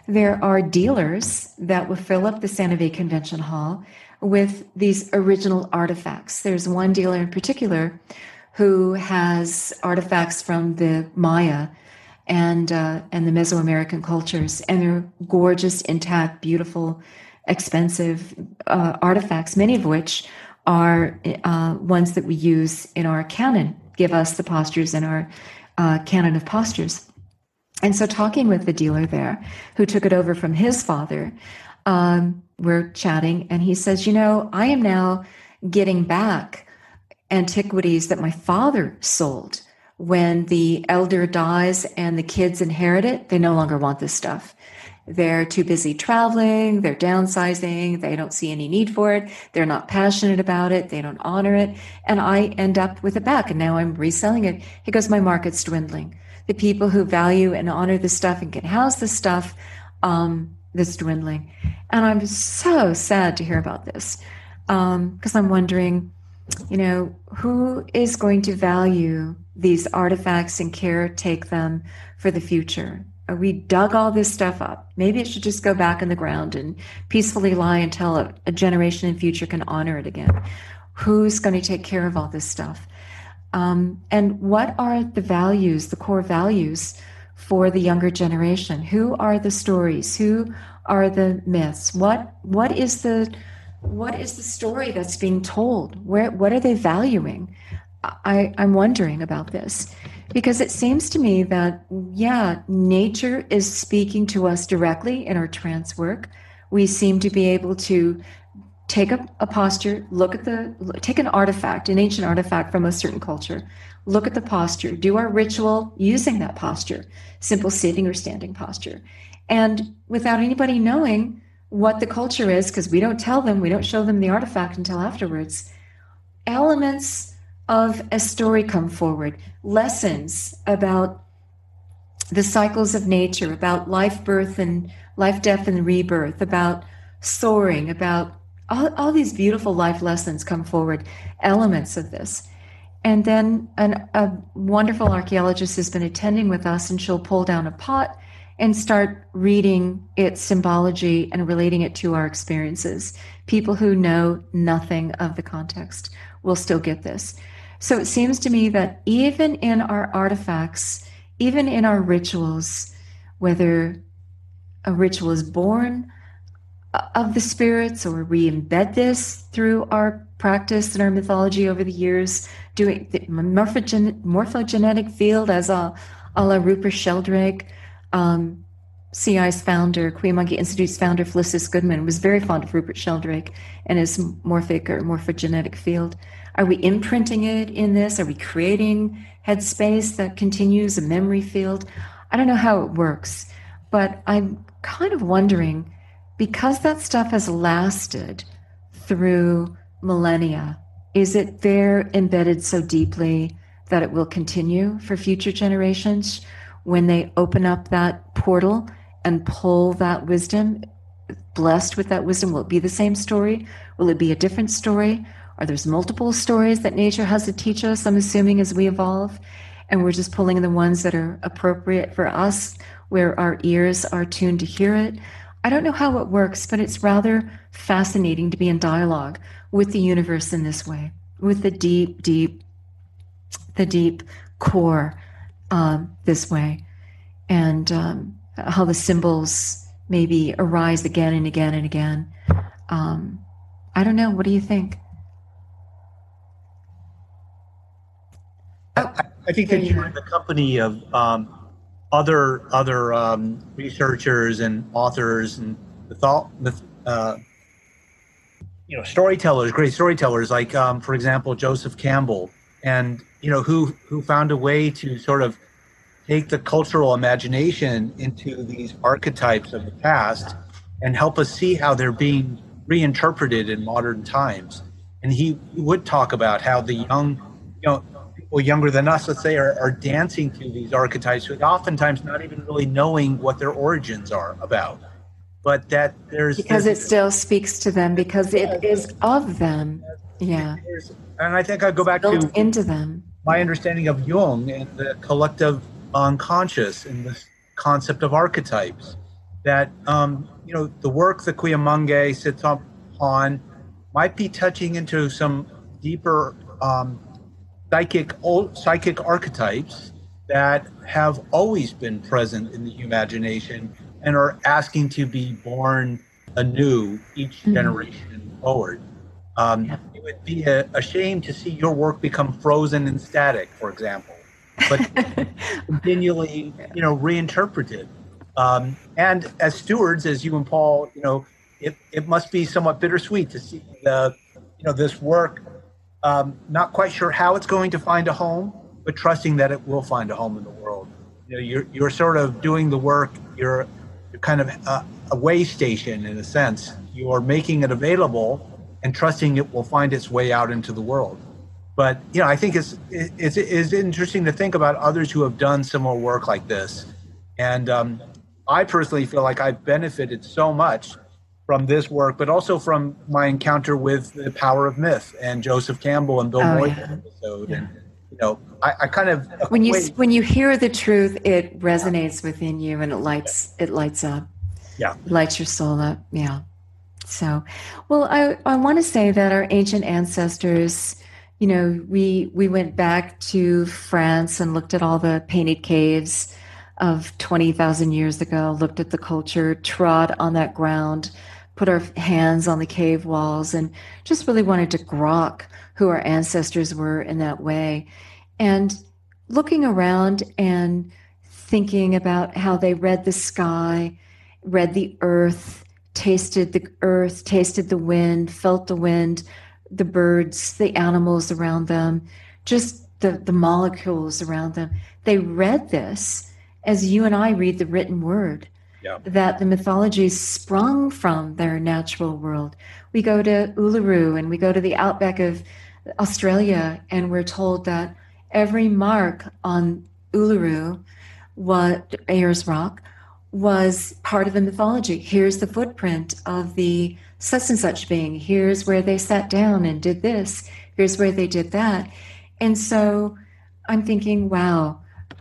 Speaker 1: there are dealers that will fill up the Santa Fe Convention Hall with these original artifacts. There's one dealer in particular who has artifacts from the Maya and uh, and the Mesoamerican cultures, and they're gorgeous, intact, beautiful, expensive uh, artifacts, many of which are uh, ones that we use in our canon, give us the postures in our uh, canon of postures. And so talking with the dealer there, who took it over from his father, um, we're chatting, and he says, you know, I am now getting back antiquities that my father sold. When the elder dies and the kids inherit it, they no longer want this stuff. They're too busy traveling, they're downsizing, they don't see any need for it, they're not passionate about it, they don't honor it, and I end up with it back, and now I'm reselling it. He goes, my market's dwindling. The people who value and honor this stuff and can house this stuff, um, that's dwindling. And I'm so sad to hear about this, because um, I'm wondering, you know, who is going to value these artifacts and caretake them for the future? We dug all this stuff up. Maybe it should just go back in the ground and peacefully lie until a, a generation in the future can honor it again. Who's going to take care of all this stuff? Um, and what are the values, the core values for the younger generation? Who are the stories? Who are the myths? What what is the what is the story that's being told? Where what are they valuing? I, I'm wondering about this, because it seems to me that, yeah, nature is speaking to us directly in our trance work. We seem to be able to take a, a posture, look at the, take an artifact, an ancient artifact from a certain culture, look at the posture, do our ritual using that posture, simple sitting or standing posture. And without anybody knowing what the culture is, because we don't tell them, we don't show them the artifact until afterwards, elements of a story come forward, lessons about the cycles of nature, about life, birth, and life, death, and rebirth, about soaring, about all, all these beautiful life lessons come forward, elements of this. And then an, a wonderful archaeologist has been attending with us, and she'll pull down a pot and start reading its symbology and relating it to our experiences. People who know nothing of the context will still get this. So it seems to me that even in our artifacts, even in our rituals, whether a ritual is born of the spirits or we embed this through our practice and our mythology over the years, doing the morphogen- morphogenetic field as a, a la Rupert Sheldrake, um, C I's founder, Queen Monkey Institute's founder, Felicitas Goodman, was very fond of Rupert Sheldrake and his morphic or morphogenetic field. Are we imprinting it in this? Are we creating headspace that continues a memory field? I don't know how it works, but I'm kind of wondering, because that stuff has lasted through millennia, is it there embedded so deeply that it will continue for future generations when they open up that portal and pull that wisdom, blessed with that wisdom? Will it be the same story? Will it be a different story? Are there multiple stories that nature has to teach us, I'm assuming, as we evolve, and we're just pulling in the ones that are appropriate for us, where our ears are tuned to hear it? I don't know how it works, but it's rather fascinating to be in dialogue with the universe in this way, with the deep, deep, the deep core um, this way, and um, how the symbols maybe arise again and again and again. Um, I don't know. What do you think?
Speaker 2: I, I think that you're in the company of um, other other um, researchers and authors and the thought, uh, you know, storytellers, great storytellers, like um, for example Joseph Campbell, and you know who who found a way to sort of take the cultural imagination into these archetypes of the past and help us see how they're being reinterpreted in modern times. And he would talk about how the young, you know, people younger than us, let's say, are, are dancing to these archetypes, but oftentimes not even really knowing what their origins are about. But that there's
Speaker 1: because
Speaker 2: there's,
Speaker 1: it still speaks to them, because it is of them. Yeah.
Speaker 2: And I think I go back
Speaker 1: built
Speaker 2: to
Speaker 1: into them.
Speaker 2: my understanding of Jung and the collective unconscious and this concept of archetypes. that um, you know the work that Cuyamongue sits upon might be touching into some deeper um, psychic old psychic archetypes that have always been present in the imagination and are asking to be born anew each
Speaker 1: Mm.
Speaker 2: generation forward. Um,
Speaker 1: Yeah.
Speaker 2: it would be a, a shame to see your work become frozen and static, for example, but continually, you know, reinterpreted. Um, and as stewards, as you and Paul, you know, it, it must be somewhat bittersweet to see the, you know, this work. Um, not quite sure how it's going to find a home, but trusting that it will find a home in the world. You know, you're you're sort of doing the work. You're you're kind of a, a way station in a sense. You're making it available and trusting it will find its way out into the world. But you know, I think it's it's it's interesting to think about others who have done similar work like this, and um, I personally feel like I've benefited so much from this work, but also from my encounter with the power of myth and Joseph Campbell and Bill
Speaker 1: Oh
Speaker 2: Moyer's
Speaker 1: yeah.
Speaker 2: episode,
Speaker 1: Yeah.
Speaker 2: and you know, I, I kind of
Speaker 1: When you
Speaker 2: equate.
Speaker 1: when you hear the truth, it resonates within you and it lights it lights up,
Speaker 2: Yeah,
Speaker 1: lights your soul up. Yeah. So, well, I, I want to say that our ancient ancestors, you know, we we went back to France and looked at all the painted caves of twenty thousand years ago, looked at the culture, trod on that ground, put our hands on the cave walls, and just really wanted to grok who our ancestors were in that way. And looking around and thinking about how they read the sky, read the earth, tasted the earth, tasted the wind, felt the wind, the birds, the animals around them, just the, the molecules around them. They read this as you and I read the written word,
Speaker 2: yeah,
Speaker 1: that the mythologies sprung from their natural world. We go to Uluru and we go to the outback of Australia, and we're told that every mark on Uluru, what Ayers Rock, was part of the mythology. Here's the footprint of the such and such being. Here's where they sat down and did this. Here's where they did that. And so I'm thinking, wow,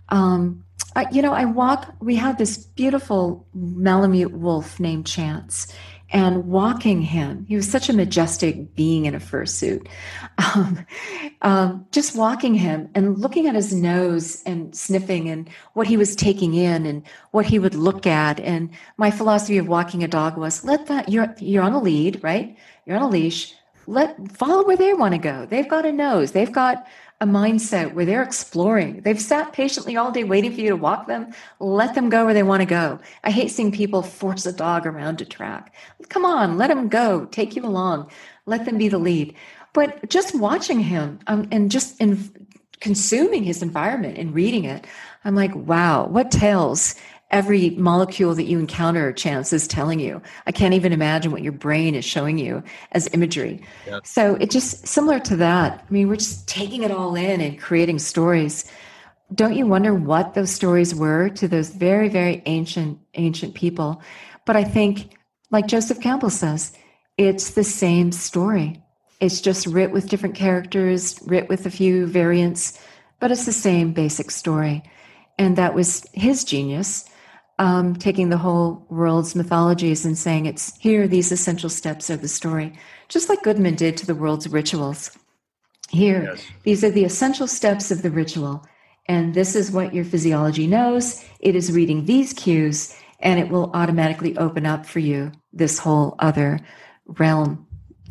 Speaker 1: um, I, you know, I walk, we have this beautiful Malamute wolf named Chance, and walking him, he was such a majestic being in a fursuit. Um, um, just walking him and looking at his nose and sniffing and what he was taking in and what he would look at. And my philosophy of walking a dog was let that, you're, you're on a lead, right? You're on a leash. Let follow where they want to go. They've got a nose. They've got a mindset where they're exploring. They've sat patiently all day waiting for you to walk them. Let them go where they want to go. I hate seeing people force a dog around a track. Come on, let them go. Take you along. Let them be the lead. But just watching him um, and just in consuming his environment and reading it, I'm like, wow, what tales every molecule that you encounter, Chance, is telling you. I can't even imagine what your brain is showing you as imagery.
Speaker 2: yeah.
Speaker 1: So it's just similar to that. I mean, we're just taking it all in and creating stories. Don't you wonder what those stories were to those very, very ancient, ancient people? But I think, like Joseph Campbell says, it's the same story. It's just writ with different characters, writ with a few variants, but it's the same basic story. And that was his genius, um, taking the whole world's mythologies and saying it's here, these essential steps of the story, just like Goodman did to the world's rituals. Here,
Speaker 2: Yes.
Speaker 1: these are the essential steps of the ritual. And this is what your physiology knows. It is reading these cues, and it will automatically open up for you this whole other realm.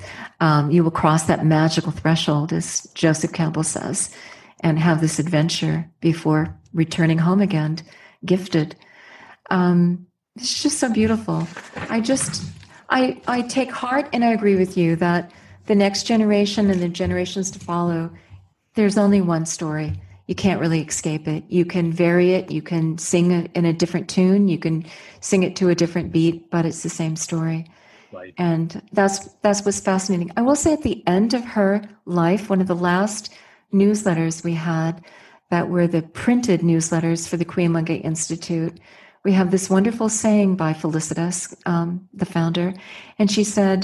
Speaker 1: Um, you will cross that magical threshold, as Joseph Campbell says, and have this adventure before returning home again, gifted. Um, it's just so beautiful. I just, I, I take heart and I agree with you that the next generation and the generations to follow, there's only one story. You can't really escape it. You can vary it. You can sing it in a different tune. You can sing it to a different beat, but it's the same story.
Speaker 2: Right.
Speaker 1: And that's that's what's fascinating. I will say at the end of her life, one of the last newsletters we had that were the printed newsletters for the Cuyamongue Institute, we have this wonderful saying by Felicitas, um, the founder, and she said,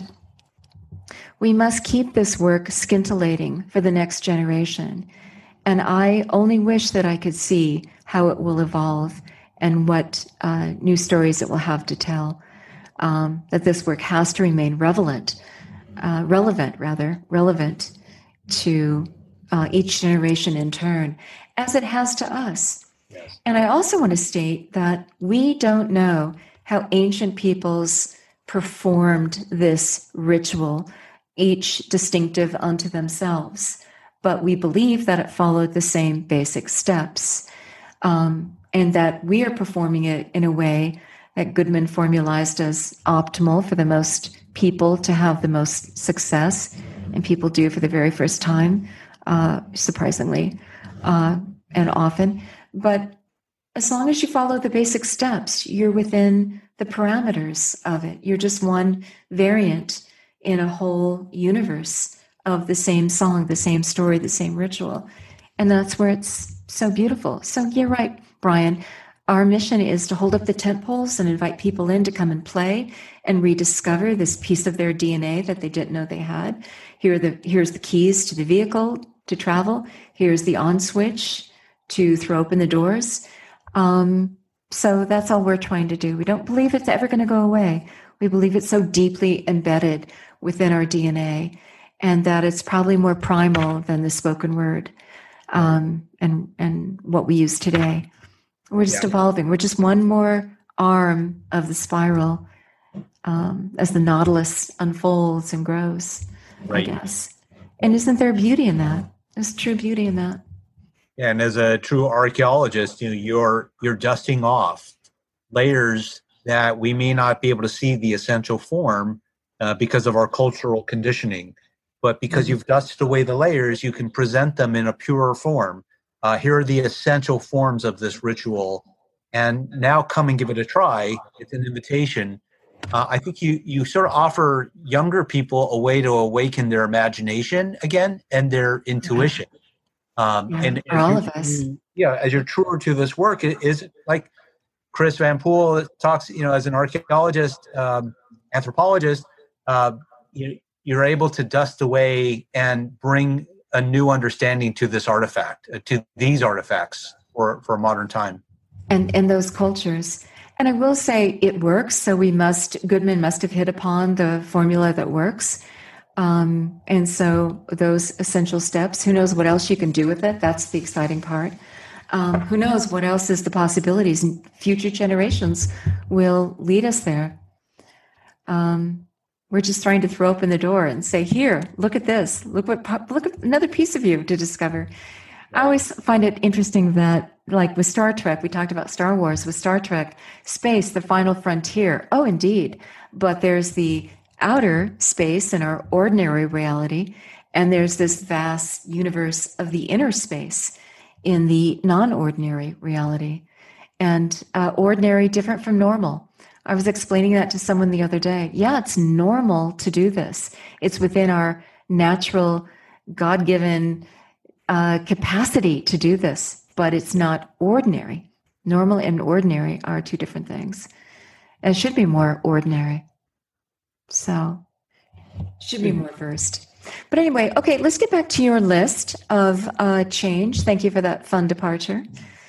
Speaker 1: "We must keep this work scintillating for the next generation. And I only wish that I could see how it will evolve and what uh, new stories it will have to tell. Um, that this work has to remain relevant, uh, relevant rather, relevant to uh, each generation in turn, as it has to us.
Speaker 2: Yes.
Speaker 1: And I also want to state that we don't know how ancient peoples performed this ritual, each distinctive unto themselves. But we believe that it followed the same basic steps, um, and that we are performing it in a way that Goodman formalized as optimal for the most people to have the most success, and people do for the very first time, uh, surprisingly, uh, and often. But as long as you follow the basic steps, you're within the parameters of it. You're just one variant in a whole universe of the same song, the same story, the same ritual. And that's where it's so beautiful. So you're right, Brian. Our mission is to hold up the tent poles and invite people in to come and play and rediscover this piece of their D N A that they didn't know they had. Here are the, here's the keys to the vehicle to travel. Here's the on switch to throw open the doors. Um, so that's all we're trying to do. We don't believe it's ever going to go away. We believe it's so deeply embedded within our D N A, and that it's probably more primal than the spoken word, um, and, and what we use today. We're just yeah. evolving. We're just one more arm of the spiral, um, as the nautilus unfolds and grows, right. I guess. And isn't there beauty in that? There's true beauty in that.
Speaker 2: Yeah, and as a true archaeologist, you know, you're you're dusting off layers that we may not be able to see the essential form uh, because of our cultural conditioning. But because mm-hmm. you've dusted away the layers, you can present them in a purer form. Uh, here are the essential forms of this ritual, and now come and give it a try. It's an invitation. Uh, I think you you sort of offer younger people a way to awaken their imagination again and their intuition. Um,
Speaker 1: yeah,
Speaker 2: and
Speaker 1: for all of us,
Speaker 2: yeah, as you're truer to this work, it is like Chris Van Poel talks. You know, as an archaeologist, um, anthropologist, uh, you, you're able to dust away and bring a new understanding to this artifact, uh, to these artifacts for, for modern time.
Speaker 1: And and those cultures. And I will say it works. So we must, Goodman must have hit upon the formula that works. Um, and so those essential steps, who knows what else you can do with it? That's the exciting part. Um, who knows what else is the possibilities, and future generations will lead us there. Um, We're just trying to throw open the door and say, here, look at this. Look what, look at another piece of you to discover. I always find it interesting that, like with Star Trek, we talked about Star Wars, with Star Trek, space, the final frontier. Oh, indeed. But there's the outer space in our ordinary reality, and there's this vast universe of the inner space in the non-ordinary reality. And uh, ordinary, different from normal. I was explaining that to someone the other day. Yeah, it's normal to do this. It's within our natural, God-given uh, capacity to do this, but it's not ordinary. Normal and ordinary are two different things. It should be more ordinary. So, should be more versed. But anyway, okay, let's get back to your list of uh, change. Thank you for that fun departure.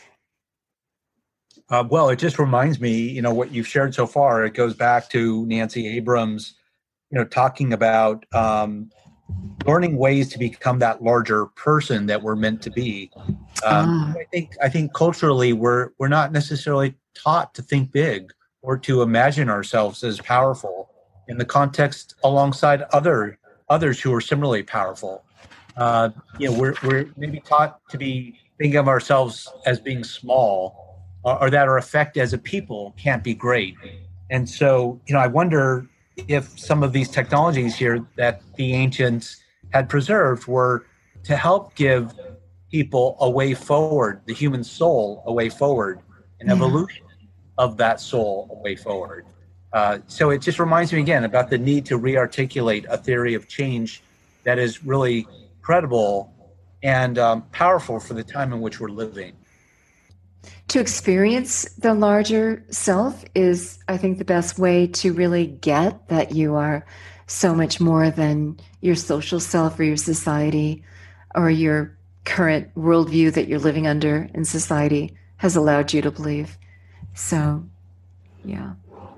Speaker 2: Uh, well, it just reminds me, you know, what you've shared so far. It goes back to Nancy Abrams, you know, talking about um, learning ways to become that larger person that we're meant to be. Um, ah. I think, I think culturally, we're we're not necessarily taught to think big or to imagine ourselves as powerful in the context alongside other others who are similarly powerful. Uh, you know, we're we're maybe taught to be thinking of ourselves as being small. Or that our effect as a people can't be great. And so, you know, I wonder if some of these technologies here that the ancients had preserved were to help give people a way forward, the human soul a way forward, an yeah. evolution of that soul a way forward. Uh, so it just reminds me again about the need to re-articulate a theory of change that is really credible and um, powerful for the time in which we're living.
Speaker 1: To experience the larger self is, I think, the best way to really get that you are so much more than your social self or your society or your current worldview that you're living under in society has allowed you to believe. So, yeah,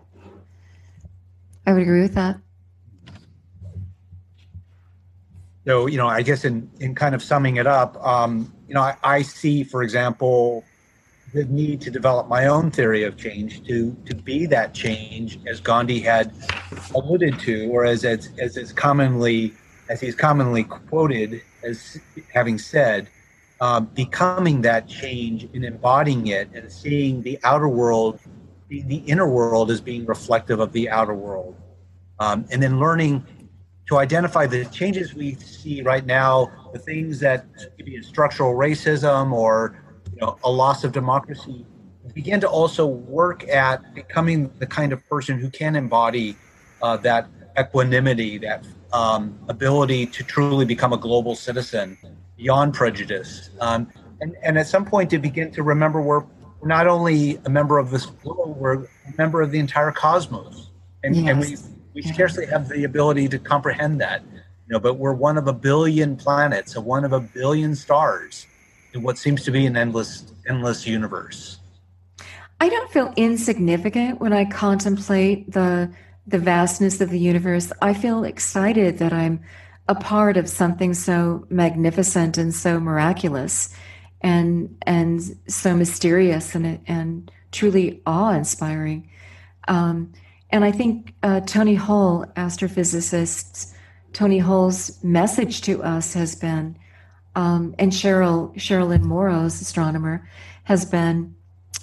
Speaker 1: I would agree with that.
Speaker 2: So, you know, I guess in, in kind of summing it up, um, you know, I, I see, for example, the need to develop my own theory of change to to be that change, as Gandhi had alluded to, or as as as is commonly as he's commonly quoted as having said, uh, becoming that change and embodying it, and seeing the outer world, the, the inner world, as being reflective of the outer world, um, and then learning to identify the changes we see right now, the things that could be structural racism or, you know, a loss of democracy, begin to also work at becoming the kind of person who can embody uh, that equanimity, that um, ability to truly become a global citizen beyond prejudice. Um, and, and at some point to begin to remember we're, we're not only a member of this world, we're a member of the entire cosmos. And,
Speaker 1: Yes.
Speaker 2: and we we
Speaker 1: Yeah.
Speaker 2: scarcely have the ability to comprehend that, you know, but we're one of a billion planets, and one of a billion stars in what seems to be an endless, endless universe.
Speaker 1: I don't feel insignificant when I contemplate the the vastness of the universe. I feel excited that I'm a part of something so magnificent and so miraculous and and so mysterious and and truly awe-inspiring. Um, and I think uh, Tony Hull, astrophysicist, Tony Hull's message to us has been, um, and Cheryl Sherilyn Morrow's astronomer has been,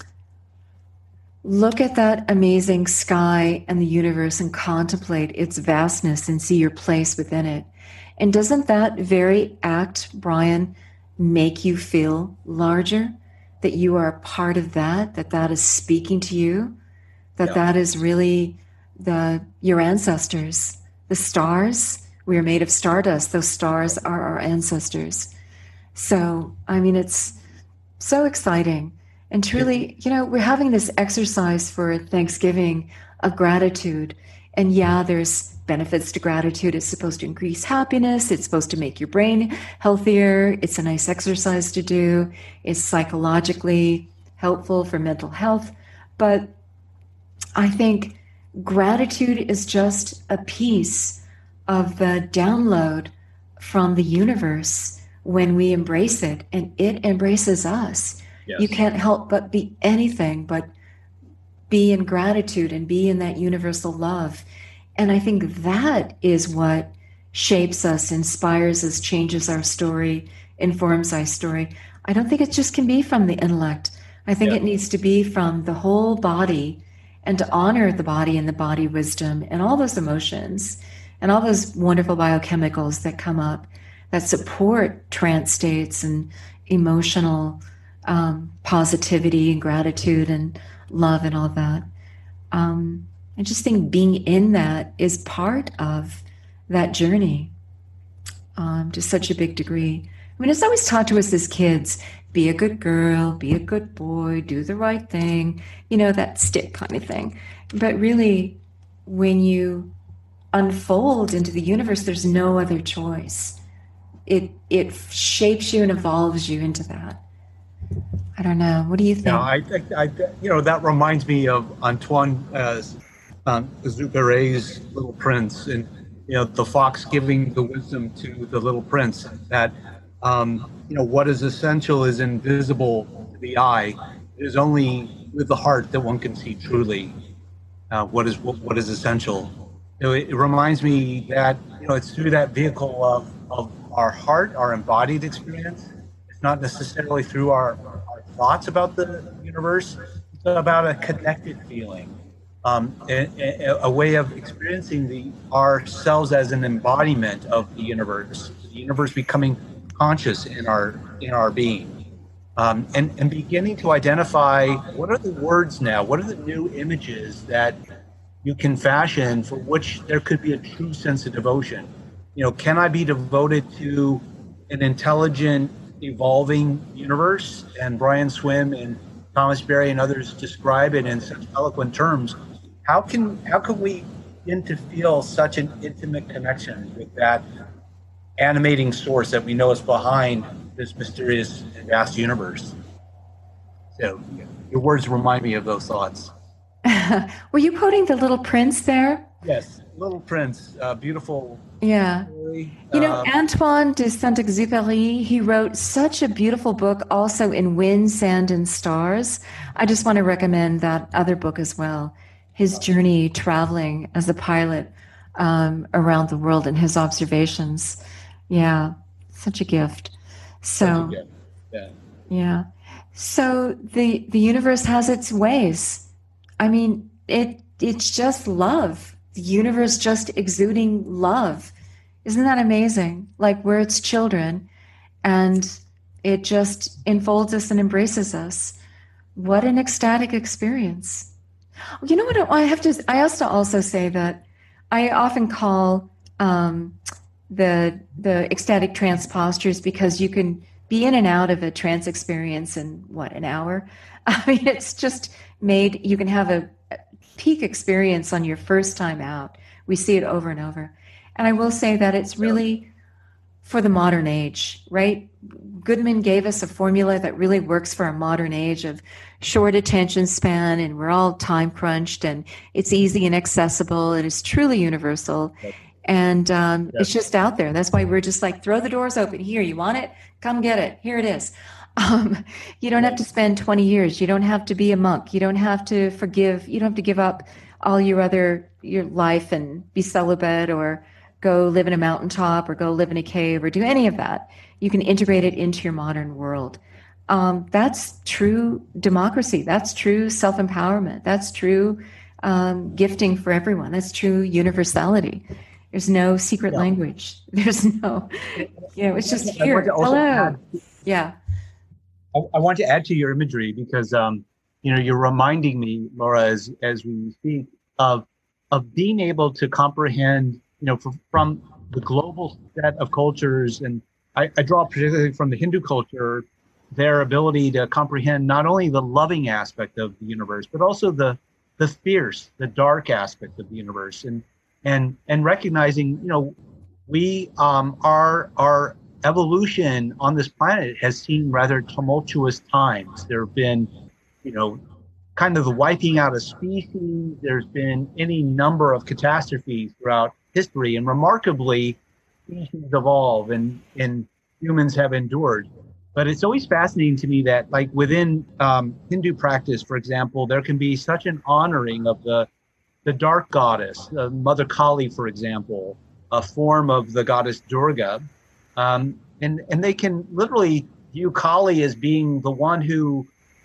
Speaker 1: look at that amazing sky and the universe and contemplate its vastness and see your place within it. And doesn't that very act, Brian, make you feel larger? That you are a part of that, that that is speaking to you, that
Speaker 2: Yeah.
Speaker 1: that is really the your ancestors, the stars. We are made of stardust. Those stars are our ancestors. So, I mean, it's so exciting. And truly, you know, we're having this exercise for Thanksgiving of gratitude. And yeah, there's benefits to gratitude. It's supposed to increase happiness. It's supposed to make your brain healthier. It's a nice exercise to do. It's psychologically helpful for mental health. But I think gratitude is just a piece of the download from the universe when we embrace it, and it embraces us.
Speaker 2: Yes.
Speaker 1: You can't help but be anything but be in gratitude and be in that universal love. And I think that is what shapes us, inspires us, changes our story, informs our story. I don't think it just can be from the intellect. I think
Speaker 2: Yeah.
Speaker 1: it needs to be from the whole body, and to honor the body and the body wisdom and all those emotions and all those wonderful biochemicals that come up that support trance states and emotional um, positivity and gratitude and love and all that. Um, I just think being in that is part of that journey um, to such a big degree. I mean, it's always taught to us as kids, be a good girl, be a good boy, do the right thing, you know, that stick kind of thing. But really, when you unfold into the universe, there's no other choice. It it shapes you and evolves you into that. I don't know. What do you think?
Speaker 2: You know, I think, I, you know, that reminds me of Antoine uh, um, Exupéry's Little Prince, and, you know, the fox giving the wisdom to the little prince that, um, you know, what is essential is invisible to the eye. It is only with the heart that one can see truly uh, what is what, what is essential. You know, it, it reminds me that, you know, it's through that vehicle of, of our heart, our embodied experience. It's not necessarily through our, our thoughts about the universe. It's about a connected feeling, um, a, a, a way of experiencing the ourselves as an embodiment of the universe. The universe becoming conscious in our in our being, um, and and beginning to identify what are the words now, what are the new images that you can fashion for which there could be a true sense of devotion. You know, can I be devoted to an intelligent, evolving universe? And Brian Swim and Thomas Berry and others describe it in such eloquent terms. How can how can we begin to feel such an intimate connection with that animating source that we know is behind this mysterious and vast universe? So, your words remind me of those thoughts.
Speaker 1: Were you quoting The Little Prince there?
Speaker 2: Yes, Little Prince, uh, beautiful
Speaker 1: Yeah.
Speaker 2: story.
Speaker 1: You know,
Speaker 2: Um,
Speaker 1: Antoine de Saint-Exupéry, he wrote such a beautiful book also in Wind, Sand, and Stars. I just want to recommend that other book as well. His journey traveling as a pilot um, around the world and his observations. Yeah, such a gift.
Speaker 2: such a
Speaker 1: So,
Speaker 2: gift. Yeah.
Speaker 1: yeah. So the the universe has its ways. I mean, it it's just love. The universe just exuding love. Isn't that amazing? Like we're its children and it just enfolds us and embraces us. What an ecstatic experience. You know what? I have to, I have to also say that I often call um, the the ecstatic trance postures because you can be in and out of a trance experience in what, an hour. I mean, it's just made, you can have a peak experience on your first time out. We see it over and over. And I will say that it's really for the modern age, right? Goodman gave us a formula that really works for a modern age of short attention span, and we're all time crunched, and it's easy and accessible. It is truly universal. And um,
Speaker 2: Yeah.
Speaker 1: it's just out there. That's why we're just like, throw the doors open. Here, you want it? Come get it. Here it is. Um, you don't have to spend twenty years. You don't have to be a monk. You don't have to forgive. You don't have to give up all your other, your life and be celibate or go live in a mountaintop or go live in a cave or do any of that. You can integrate it into your modern world. Um, that's true democracy. That's true self-empowerment. That's true um, gifting for everyone. That's true universality. There's no secret
Speaker 2: Yeah.
Speaker 1: language. There's no, you know, it's just
Speaker 2: I want
Speaker 1: here.
Speaker 2: to also
Speaker 1: Hello.
Speaker 2: add-
Speaker 1: Yeah.
Speaker 2: I, I want to add to your imagery because um, you know, you're reminding me, Laura, as as we speak, of of being able to comprehend, you know, from, from the global set of cultures, and I, I draw particularly from the Hindu culture, their ability to comprehend not only the loving aspect of the universe, but also the the fierce, the dark aspect of the universe, and and and recognizing, you know, we um, our our evolution on this planet has seen rather tumultuous times. There have been, you know, kind of the wiping out of species. There's been any number of catastrophes throughout history, and remarkably, species evolve and and humans have endured. But it's always fascinating to me that, like within um, Hindu practice, for example, there can be such an honoring of the the dark goddess, uh, Mother Kali, for example, a form of the goddess Durga. Um, and, and they can literally view Kali as being the one who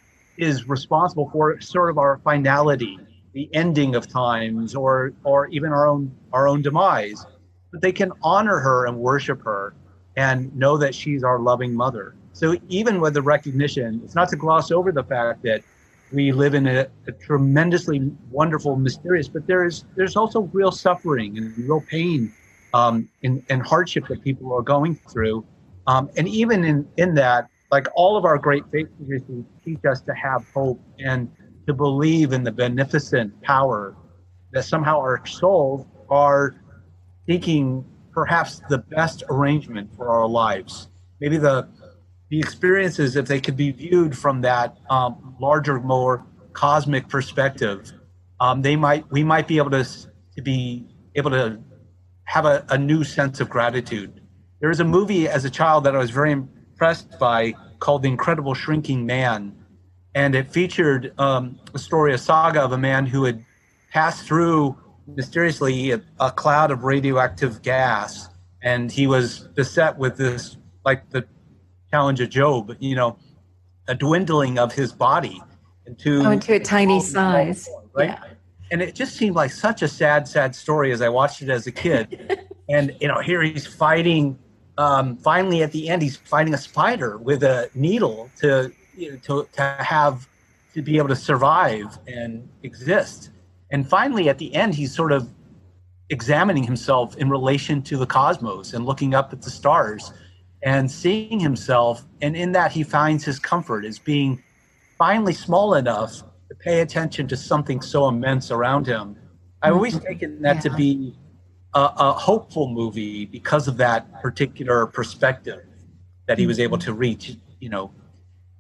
Speaker 2: is responsible for sort of our finality, the ending of times, or or even our own our own demise. But they can honor her and worship her and know that she's our loving mother. So even with the recognition, it's not to gloss over the fact that we live in a, a tremendously wonderful, mysterious, but there's there's also real suffering and real pain um, and, and hardship that people are going through. Um, and even in, in that, like all of our great faith traditions teach us to have hope and to believe in the beneficent power that somehow our souls are seeking perhaps the best arrangement for our lives. Maybe the the experiences, if they could be viewed from that um, larger, more cosmic perspective, um, they might we might be able to to be able to have a, a new sense of gratitude. There was a movie as a child that I was very impressed by called The Incredible Shrinking Man, and it featured um, a story, a saga of a man who had passed through mysteriously a, a cloud of radioactive gas, and he was beset with this, like the challenge of Job, you know, a dwindling of his body into,
Speaker 1: Oh, into a tiny size.
Speaker 2: right?
Speaker 1: Yeah.
Speaker 2: And it just seemed like such a sad, sad story as I watched it as a kid. And, you know, here he's fighting, um, finally at the end, he's fighting a spider with a needle to, you know, to, to have, to be able to survive and exist. And finally, at the end, he's sort of examining himself in relation to the cosmos and looking up at the stars and seeing himself. And in that, he finds his comfort as being finally small enough to pay attention to something so immense around him. I've always taken that to
Speaker 1: Yeah.
Speaker 2: be a, a hopeful movie because of that particular perspective that he was able to reach, you know.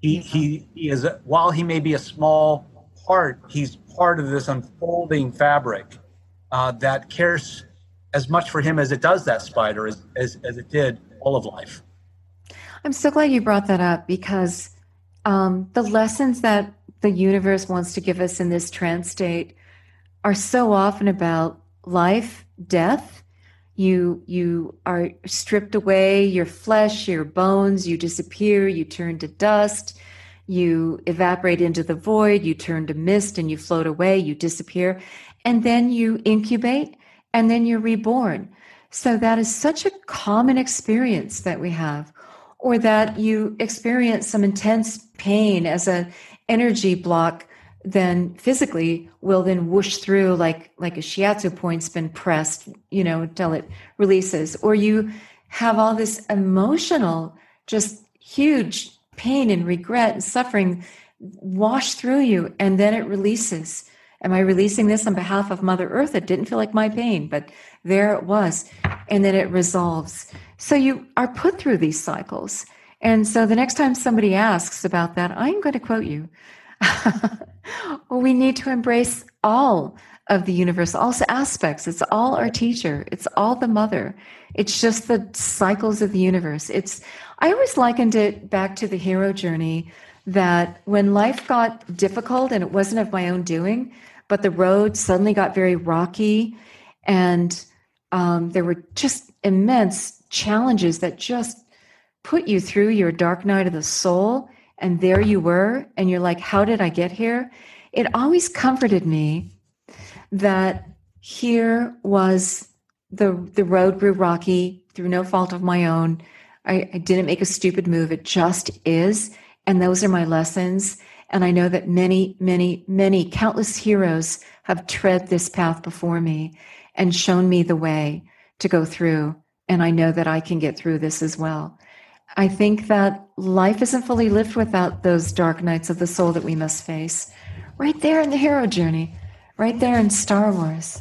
Speaker 2: He
Speaker 1: Yeah.
Speaker 2: he he is a, while he may be a small part, he's part of this unfolding fabric uh, that cares as much for him as it does that spider, as, as as it did all of life.
Speaker 1: I'm so glad you brought that up because um, the lessons that the universe wants to give us in this trance state are so often about life, death. You you are stripped away, your flesh, your bones, you disappear, you turn to dust, you evaporate into the void, you turn to mist and you float away, you disappear, and then you incubate and then you're reborn. So that is such a common experience that we have, or that you experience some intense pain as a energy block then physically will then whoosh through like like a shiatsu point's been pressed, you know, until it releases. Or you have all this emotional, just huge pain and regret and suffering wash through you, and then it releases. Am I releasing this on behalf of Mother Earth? It didn't feel like my pain, but there it was. And then it resolves. So you are put through these cycles. And so the next time somebody asks about that, I'm going to quote you. Well, we need to embrace all of the universe, all aspects. It's all our teacher. It's all the mother. It's just the cycles of the universe. It's, I always likened it back to the hero journey, that when life got difficult and it wasn't of my own doing, but the road suddenly got very rocky and um, there were just immense challenges that just put you through your dark night of the soul. And there you were, and you're like, how did I get here? It always comforted me that here was the the road grew rocky through no fault of my own. I, I didn't make a stupid move. It just is. And those are my lessons. And I know that many, many, many countless heroes have tread this path before me and shown me the way to go through. And I know that I can get through this as well. I think that life isn't fully lived without those dark nights of the soul that we must face. Right there in the hero journey, right there in Star Wars.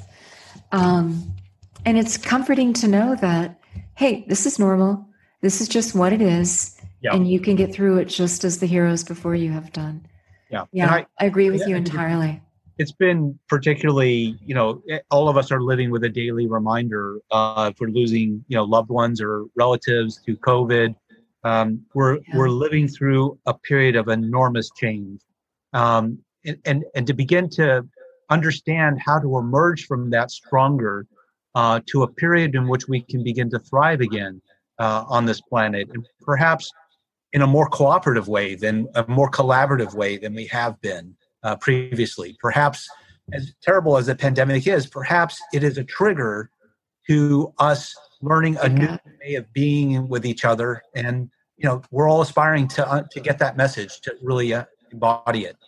Speaker 1: Um, and it's comforting to know that, hey, this is normal. This is just what it is. Yeah. And you can get through it just as the heroes before you have done.
Speaker 2: Yeah,
Speaker 1: yeah, I, I agree with
Speaker 2: yeah,
Speaker 1: you entirely.
Speaker 2: It's been particularly, you know, all of us are living with a daily reminder uh, if we're losing, you know, loved ones or relatives to COVID. Um, we're yeah. we're living through a period of enormous change, um, and, and and to begin to understand how to emerge from that stronger uh, to a period in which we can begin to thrive again uh, on this planet, and perhaps in a more cooperative way than a more collaborative way than we have been uh, previously. Perhaps, as terrible as the pandemic is, perhaps it is a trigger to us learning a new way of being with each other. And, you know, we're all aspiring to uh, to get that message, to really uh, embody it.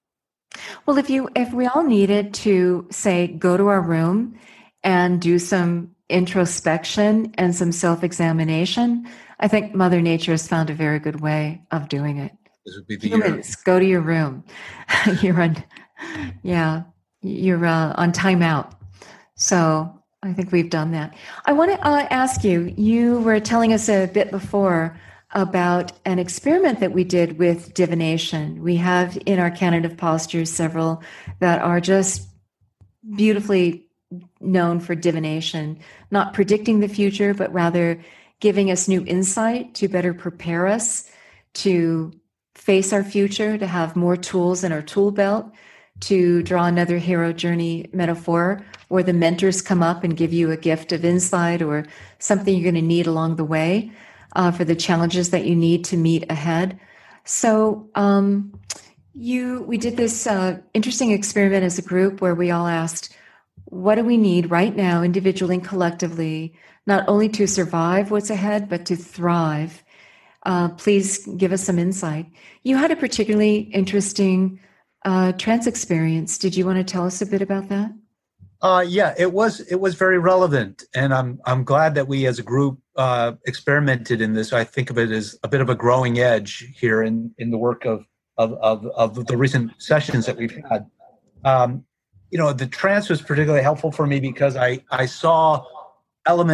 Speaker 1: Well, if you, if we all needed to, say, go to our room and do some introspection and some self-examination, I think Mother Nature has found a very good way of doing it.
Speaker 2: This would be the
Speaker 1: Humans,
Speaker 2: year.
Speaker 1: Go to your room. You're on, yeah, you're uh, on timeout. So I think we've done that. I want to uh, ask you, you were telling us a bit before about an experiment that we did with divination. We have in our canon of postures several that are just beautifully known for divination, not predicting the future, but rather giving us new insight to better prepare us to face our future, to have more tools in our tool belt, to draw another hero journey metaphor where the mentors come up and give you a gift of insight or something you're going to need along the way uh, for the challenges that you need to meet ahead. So um, you, we did this uh, interesting experiment as a group where we all asked, what do we need right now, individually and collectively, not only to survive what's ahead, but to thrive? Uh, please give us some insight. You had a particularly interesting uh, trance experience. Did you want to tell us a bit about that?
Speaker 2: Uh, yeah, it was it was very relevant, and I'm I'm glad that we as a group uh, experimented in this. I think of it as a bit of a growing edge here in, in the work of of, of of the recent sessions that we've had. Um, you know, the trance was particularly helpful for me because I I saw elements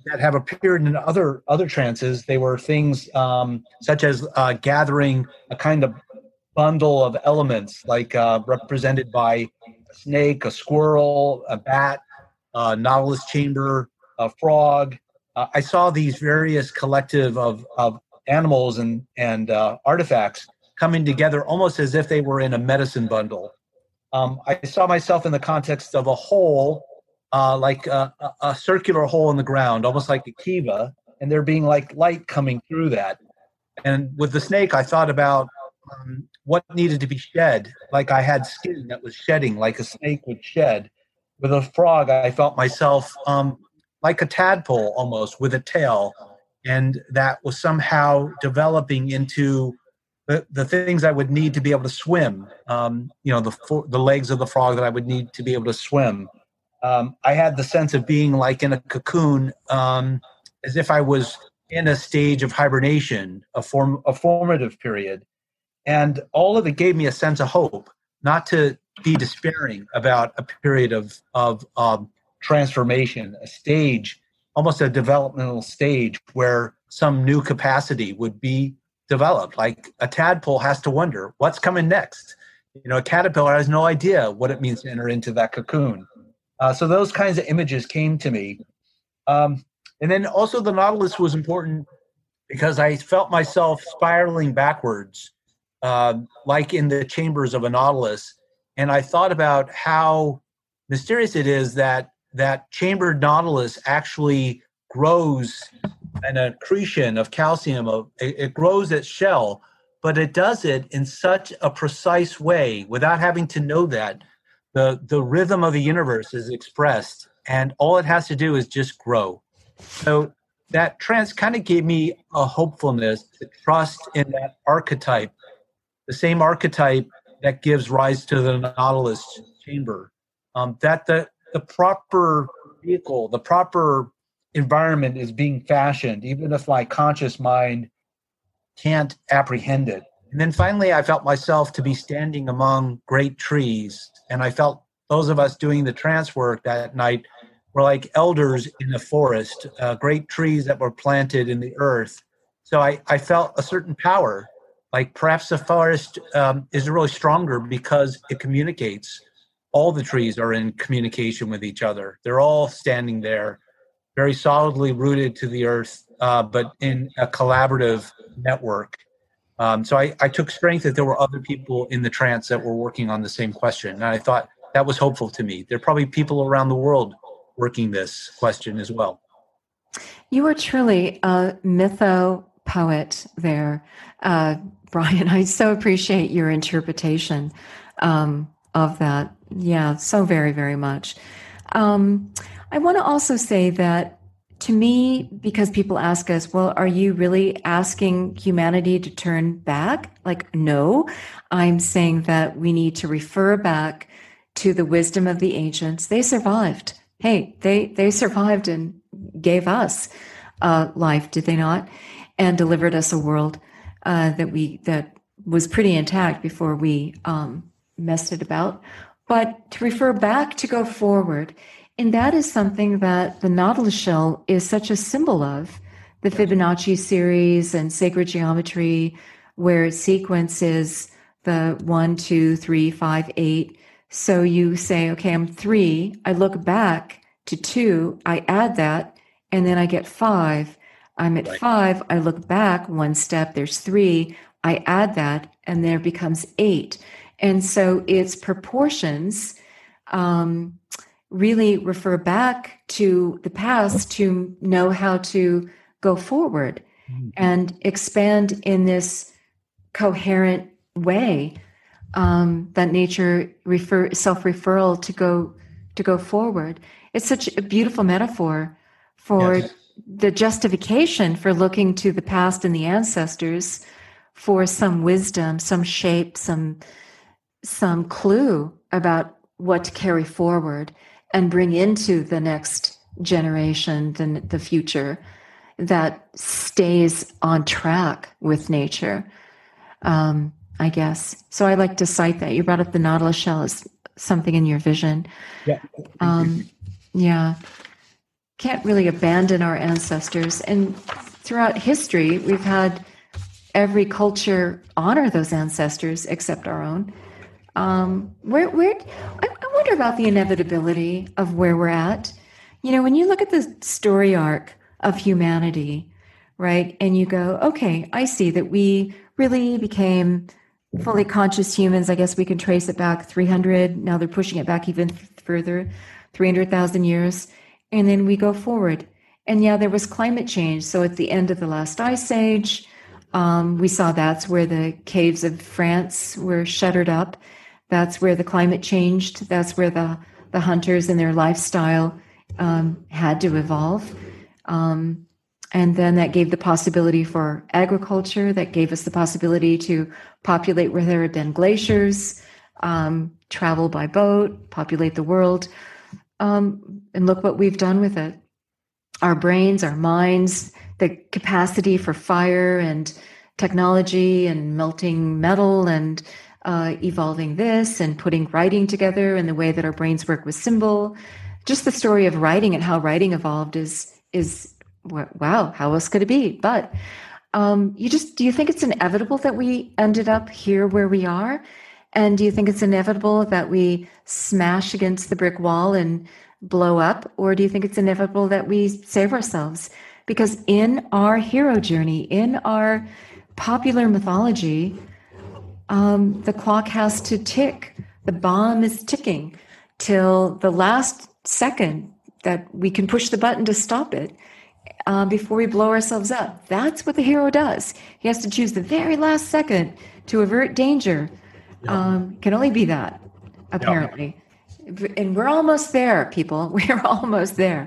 Speaker 2: that have appeared in other other trances. They were things um, such as uh, gathering a kind of bundle of elements, like uh, represented by a snake, a squirrel, a bat, a nautilus chamber, a frog. Uh, I saw these various collective of, of animals and, and uh, artifacts coming together almost as if they were in a medicine bundle. Um, I saw myself in the context of a hole, uh, like a, a, a circular hole in the ground, almost like a kiva, and there being like light coming through that. And with the snake, I thought about um, what needed to be shed, like I had skin that was shedding, like a snake would shed. With a frog, I felt myself um, like a tadpole almost with a tail, and that was somehow developing into the, the things I would need to be able to swim. Um, you know, the for, the legs of the frog that I would need to be able to swim. Um, I had the sense of being like in a cocoon, um, as if I was in a stage of hibernation, a form, a formative period, and all of it gave me a sense of hope, not to be despairing about a period of of um, transformation, a stage, almost a developmental stage where some new capacity would be developed. Like a tadpole has to wonder what's coming next. You know, a caterpillar has no idea what it means to enter into that cocoon. Uh, so those kinds of images came to me. Um, and then also the Nautilus was important because I felt myself spiraling backwards, uh, like in the chambers of a Nautilus. And I thought about how mysterious it is that that chambered Nautilus actually grows an accretion of calcium. Of, it, it grows its shell, but it does it in such a precise way without having to know that. The, the rhythm of the universe is expressed, and all it has to do is just grow. So that trance kind of gave me a hopefulness to trust in that archetype, the same archetype that gives rise to the Nautilus chamber, um, that the, the proper vehicle, the proper environment is being fashioned, even if my conscious mind can't apprehend it. And then finally, I felt myself to be standing among great trees. And I felt those of us doing the trance work that night were like elders in a forest, uh, great trees that were planted in the earth. So I, I felt a certain power, like perhaps the forest um, is really stronger because it communicates. All the trees are in communication with each other. They're all standing there, very solidly rooted to the earth, uh, but in a collaborative network. Um, so I, I took strength that there were other people in the trance that were working on the same question. And I thought that was hopeful to me. There are probably people around the world working this question as well.
Speaker 1: You are truly a mytho-poet there, uh, Brian. I so appreciate your interpretation um, of that. Yeah, so very, very much. Um, I want to also say that to me, because people ask us, well, are you really asking humanity to turn back? Like, no, I'm saying that we need to refer back to the wisdom of the ancients. They survived. Hey, they, they survived and gave us uh, life, did they not? And delivered us a world uh, that we that was pretty intact before we um, messed it about. But to refer back, to go forward. And that is something that the Nautilus shell is such a symbol of. The Fibonacci series and sacred geometry, where it sequences the one, two, three, five, eight. So you say, okay, I'm three. I look back to two. I add that, and then I get five. I'm at right. five. I look back one step. There's three. I add that, and there becomes eight. And so its proportions um, really refer back to the past to know how to go forward mm-hmm. and expand in this coherent way um, that nature refer self-referral to go to go forward. It's such a beautiful metaphor for yes. the justification for looking to the past and the ancestors for some wisdom, some shape, some some clue about what to carry forward and bring into the next generation, the, the future, that stays on track with nature, um, I guess. So I like to cite that. You brought up the Nautilus shell as something in your vision.
Speaker 2: Yeah.
Speaker 1: Um, yeah. can't really abandon our ancestors. And throughout history, we've had every culture honor those ancestors except our own. Um, where, where, I, I wonder about the inevitability of where we're at. You know, when you look at the story arc of humanity, right, and you go, okay, I see that we really became fully conscious humans. I guess we can trace it back three hundred. Now they're pushing it back even further, three hundred thousand years. And then we go forward. And yeah, there was climate change. So at the end of the last ice age, um, we saw that's where the caves of France were shuttered up. That's where the climate changed. That's where the, the hunters and their lifestyle um, had to evolve. Um, and then that gave the possibility for agriculture. That gave us the possibility to populate where there had been glaciers, um, travel by boat, populate the world. Um, and look what we've done with it. Our brains, our minds, the capacity for fire and technology and melting metal and uh, evolving this and putting writing together and the way that our brains work with symbol. Just the story of writing and how writing evolved is, is wow, how else could it be? But um, you just, do you think it's inevitable that we ended up here where we are? And do you think it's inevitable that we smash against the brick wall and blow up? Or do you think it's inevitable that we save ourselves? Because in our hero journey, in our popular mythology, um, the clock has to tick. The bomb is ticking till the last second that we can push the button to stop it uh, before we blow ourselves up. That's what the hero does. He has to choose the very last second to avert danger. Yeah. Um, can only be that, apparently. Yeah. And we're almost there, people. We're almost there.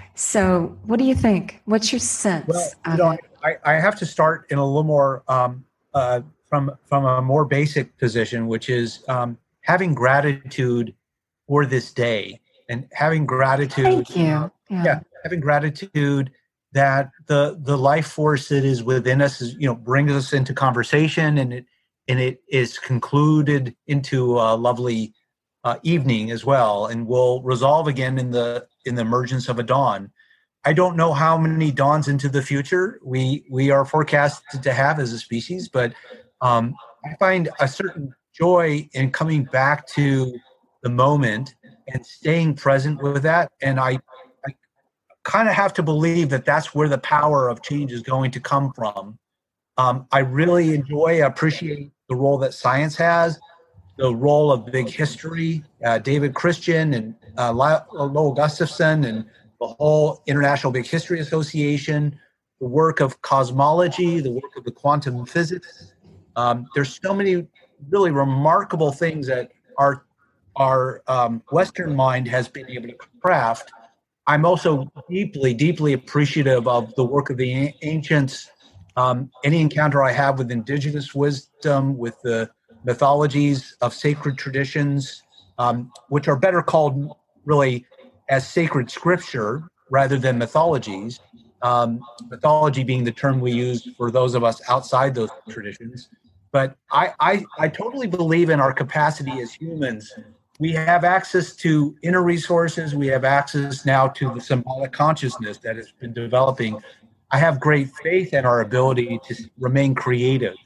Speaker 1: So what do you think? What's your sense?
Speaker 2: Well, you know, I, I have to start in a little more um, uh, from from a more basic position, which is um, having gratitude for this day and having gratitude.
Speaker 1: Thank you.
Speaker 2: Uh,
Speaker 1: yeah.
Speaker 2: yeah, having gratitude that the the life force that is within us is, you know, brings us into conversation, and it and it is concluded into a lovely uh, evening as well, and will resolve again in the in the emergence of a dawn. I don't know how many dawns into the future we we are forecasted to have as a species, but um, I find a certain joy in coming back to the moment and staying present with that. And I, I kind of have to believe that that's where the power of change is going to come from. Um, I really enjoy, appreciate the role that science has, the role of big history, uh, David Christian and uh, Lowell Gustafson and the whole International Big History Association, the work of cosmology, the work of the quantum physics. Um, there's so many really remarkable things that our our um, Western mind has been able to craft. I'm also deeply, deeply appreciative of the work of the ancients. Um, any encounter I have with indigenous wisdom, with the mythologies of sacred traditions, um, which are better called really as sacred scripture rather than mythologies. Um, mythology being the term we use for those of us outside those traditions. But I, I, I totally believe in our capacity as humans. We have access to inner resources. We have access now to the symbolic consciousness that has been developing. I have great faith in our ability to remain creative.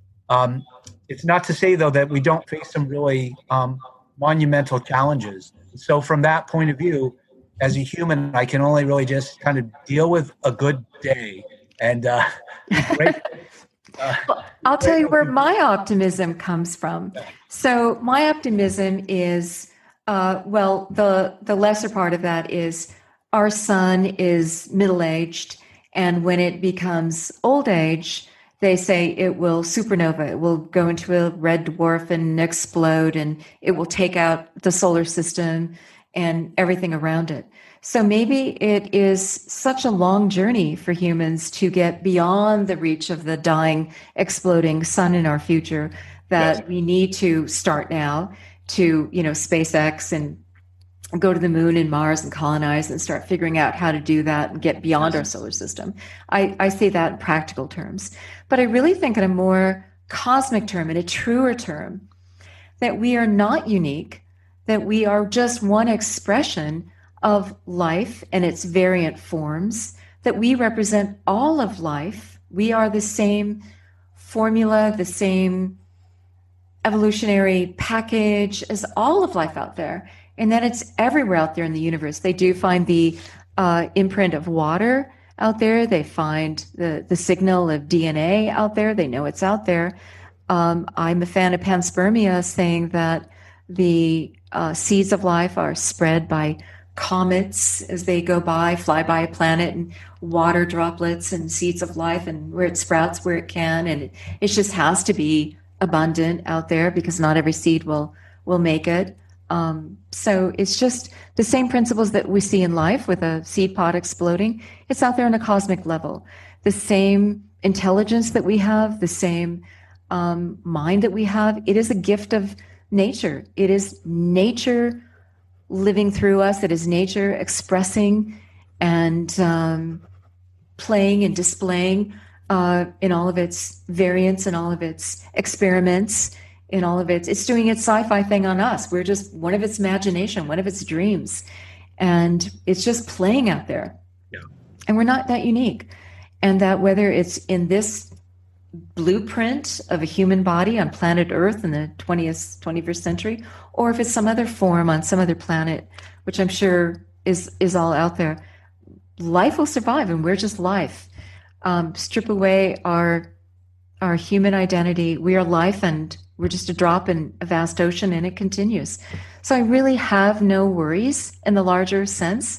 Speaker 2: Um, it's not to say, though, that we don't face some really um, monumental challenges. So from that point of view, as a human, I can only really just kind of deal with a good day. And uh, great.
Speaker 1: Uh, well, I'll tell you where my optimism comes from. So my optimism is, uh, well, the the lesser part of that is our sun is middle-aged, and when it becomes old age, they say it will supernova. It will go into a red dwarf and explode, and it will take out the solar system and everything around it. So maybe it is such a long journey for humans to get beyond the reach of the dying, exploding sun in our future that yes. we need to start now to, you know, SpaceX and go to the moon and Mars and colonize and start figuring out how to do that and get beyond yes. our solar system. I, I say that in practical terms. But I really think in a more cosmic term, in a truer term, that we are not unique, that we are just one expression of life and its variant forms, that we represent all of life. We are the same formula, the same evolutionary package as all of life out there, and that it's everywhere out there in the universe. They do find the uh, imprint of water out there. They find the, the signal of D N A out there. They know it's out there. Um, I'm a fan of panspermia, saying that the uh, seeds of life are spread by comets as they go by, fly by a planet, and water droplets and seeds of life, and where it sprouts where it can. And it, it just has to be abundant out there because not every seed will will make it. Um, so it's just the same principles that we see in life with a seed pod exploding. It's out there on a cosmic level. The same intelligence that we have, the same um, mind that we have, it is a gift of nature. It is nature living through us. It is nature expressing and um, playing and displaying uh, in all of its variants and all of its experiments. In all of its, it's doing its sci-fi thing on us. We're just one of its imagination, one of its dreams, and it's just playing out there.
Speaker 2: Yeah.
Speaker 1: And we're not that unique. And that whether it's in this blueprint of a human body on planet Earth in the twentieth, twenty-first century, or if it's some other form on some other planet, which I'm sure is is all out there, life will survive, and we're just life. Um, strip away our our human identity. We are life, and we're just a drop in a vast ocean, and it continues. So I really have no worries in the larger sense.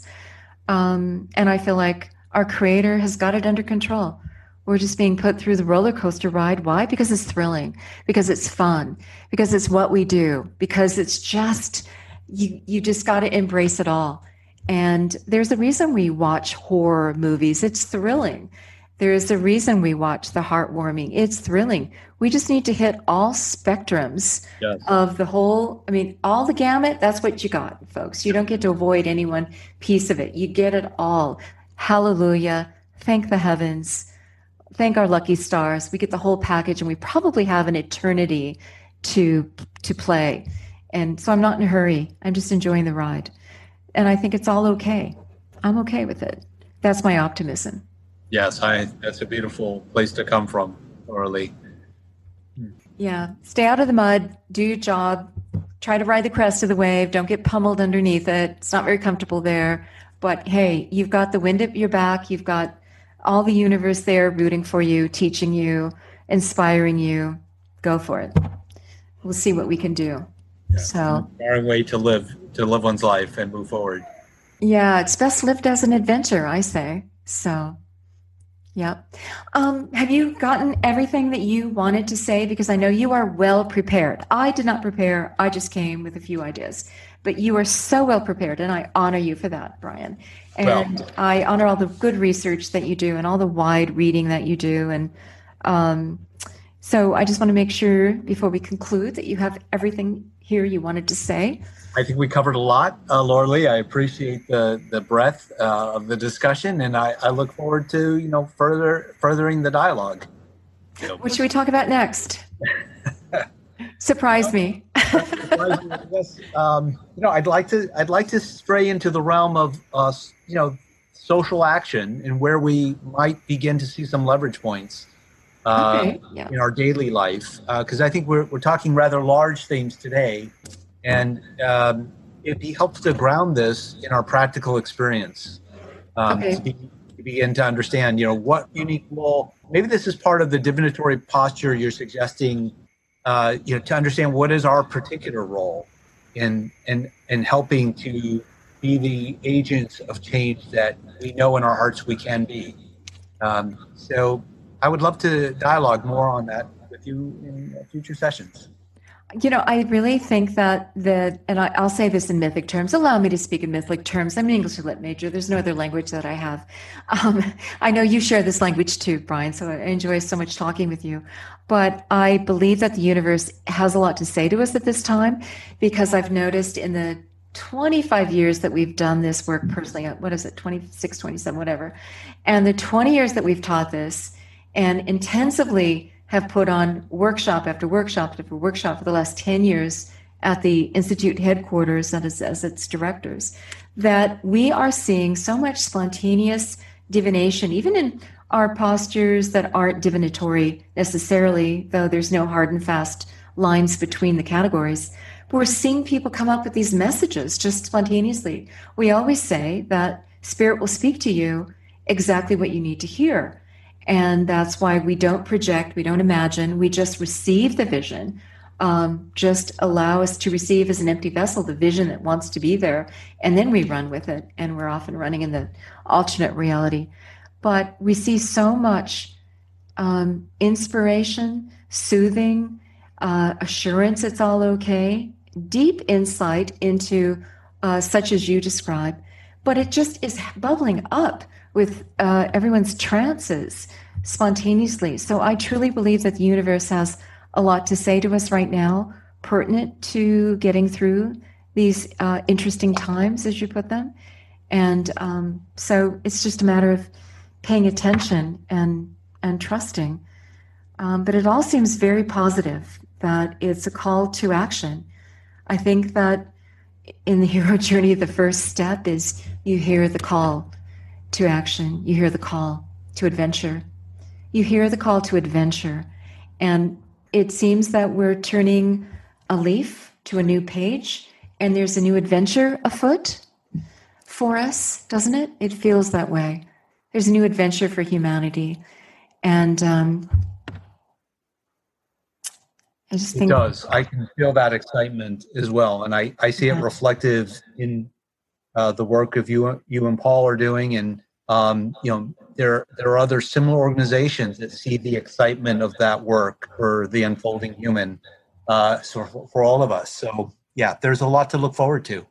Speaker 1: Um, and I feel like our Creator has got it under control. We're just being put through the roller coaster ride. Why? Because it's thrilling, because it's fun, because it's what we do, because it's just, you, you just got to embrace it all. And there's a reason we watch horror movies. It's thrilling. There is a reason we watch the heartwarming. It's thrilling. We just need to hit all spectrums yes. of the whole, I mean, all the gamut. That's what you got, folks. You don't get to avoid any one piece of it. You get it all. Hallelujah. Thank the heavens. Thank our lucky stars. We get the whole package, and we probably have an eternity to to play. And so I'm not in a hurry. I'm just enjoying the ride. And I think it's all okay. I'm okay with it. That's my optimism.
Speaker 2: Yes, I, that's a beautiful place to come from, Laura-Leigh.
Speaker 1: Yeah. Stay out of the mud. Do your job. Try to ride the crest of the wave. Don't get pummeled underneath it. It's not very comfortable there. But hey, you've got the wind at your back. You've got all the universe there rooting for you, teaching you, inspiring you. Go for it. We'll see what we can do.
Speaker 2: Yeah,
Speaker 1: so,
Speaker 2: inspiring way to live, to live one's life and move forward.
Speaker 1: Yeah, it's best lived as an adventure, I say. So, yeah. Um, have you gotten everything that you wanted to say? Because I know you are well prepared. I did not prepare. I just came with a few ideas. But you are so well prepared, and I honor you for that, Brian. And well, I honor all the good research that you do and all the wide reading that you do. And um, so I just want to make sure before we conclude that you have everything here you wanted to say.
Speaker 2: I think we covered a lot, uh, Laura-Leigh. I appreciate the the breadth uh, of the discussion, and I, I look forward to you know further furthering the dialogue. You know.
Speaker 1: What should we talk about next? Surprise me.
Speaker 2: Yes, um, you know, I'd like to I'd like to stray into the realm of uh, you know social action and where we might begin to see some leverage points uh,
Speaker 1: okay. yeah.
Speaker 2: in our daily life, because uh, I think we're we're talking rather large themes today. And um, it'd be helpful to ground this in our practical experience um,
Speaker 1: okay.
Speaker 2: to, be, to begin to understand, you know, what unique role, maybe this is part of the divinatory posture you're suggesting, uh, you know, to understand what is our particular role in, in, in helping to be the agents of change that we know in our hearts we can be. Um, so I would love to dialogue more on that with you in future sessions.
Speaker 1: You know, I really think that the, and I, I'll say this in mythic terms, allow me to speak in mythic terms. I'm an English lit major. There's no other language that I have. Um, I know you share this language too, Brian, so I enjoy so much talking with you. But I believe that the universe has a lot to say to us at this time, because I've noticed in the twenty-five years that we've done this work personally, what is it, twenty-six, twenty-seven, whatever, and the twenty years that we've taught this and intensively have put on workshop after workshop after workshop for the last ten years at the Institute headquarters and as, as its directors, that we are seeing so much spontaneous divination, even in our postures that aren't divinatory necessarily, though there's no hard and fast lines between the categories. But we're seeing people come up with these messages just spontaneously. We always say that Spirit will speak to you exactly what you need to hear. And that's why we don't project, we don't imagine, we just receive the vision. Um, just allow us to receive as an empty vessel the vision that wants to be there, and then we run with it, and we're often running in the alternate reality. But we see so much um, inspiration, soothing, uh, assurance it's all okay, deep insight into uh, such as you describe, but it just is bubbling up with uh, everyone's trances spontaneously. So I truly believe that the universe has a lot to say to us right now, pertinent to getting through these uh, interesting times, as you put them. And um, so it's just a matter of paying attention and and trusting. Um, but it all seems very positive, that it's a call to action. I think that in the hero journey, the first step is you hear the call to action. You hear the call to adventure. You hear the call to adventure. And it seems that we're turning a leaf to a new page, and there's a new adventure afoot for us, doesn't it? It feels that way. There's a new adventure for humanity. And um, I just think...
Speaker 2: It does. I can feel that excitement as well. And I, I see yeah. it reflective in uh, the work of you, you and Paul are doing. And, um, you know, There, there are other similar organizations that see the excitement of that work for the unfolding human, uh, so for, for all of us. So, yeah, there's a lot to look forward to.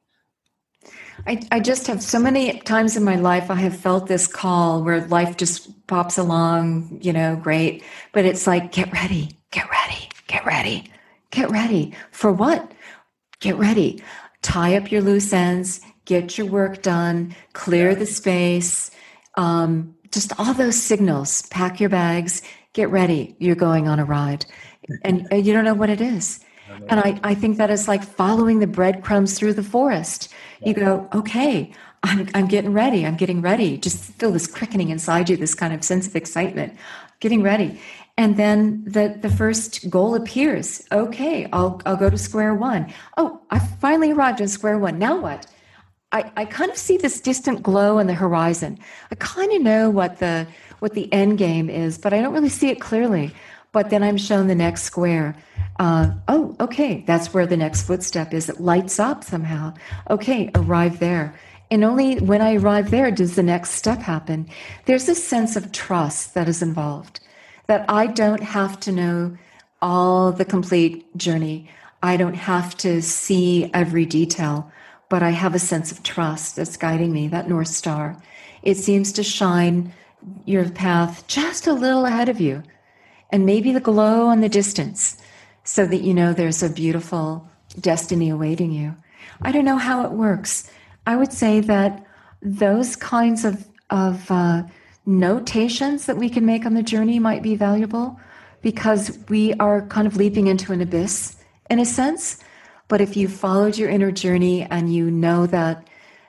Speaker 1: I, I just have so many times in my life I have felt this call where life just pops along, you know, great. But it's like, get ready, get ready, get ready, get ready. For what? Get ready. Tie up your loose ends, get your work done, clear the space. Um, Just all those signals, pack your bags, get ready, you're going on a ride. And you don't know what it is. And I, I think that is like following the breadcrumbs through the forest. You go, okay, I'm, I'm getting ready, I'm getting ready. Just feel this quickening inside you, this kind of sense of excitement, getting ready. And then the, the first goal appears. Okay, I'll, I'll go to square one. Oh, I finally arrived at square one. Now what? I, I kind of see this distant glow on the horizon. I kind of know what the what the end game is, but I don't really see it clearly. But then I'm shown the next square. Uh, oh, okay, that's where the next footstep is. It lights up somehow. Okay, arrive there. And only when I arrive there does the next step happen. There's a sense of trust that is involved, that I don't have to know all the complete journey. I don't have to see every detail. But I have a sense of trust that's guiding me, that North Star. It seems to shine your path just a little ahead of you, and maybe the glow on the distance, so that you know there's a beautiful destiny awaiting you. I don't know how it works. I would say that those kinds of, of uh, notations that we can make on the journey might be valuable, because we are kind of leaping into an abyss, in a sense. But if you followed your inner journey and you know that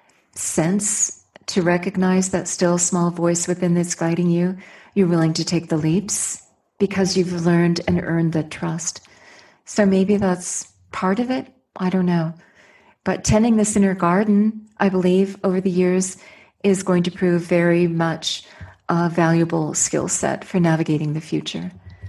Speaker 1: sense to recognize that still small voice within that's guiding you, you're willing to take the leaps because you've learned and earned that trust. So maybe that's part of it. I don't know. But tending this inner garden, I believe, over the years is going to prove very much a valuable skill set for navigating the future.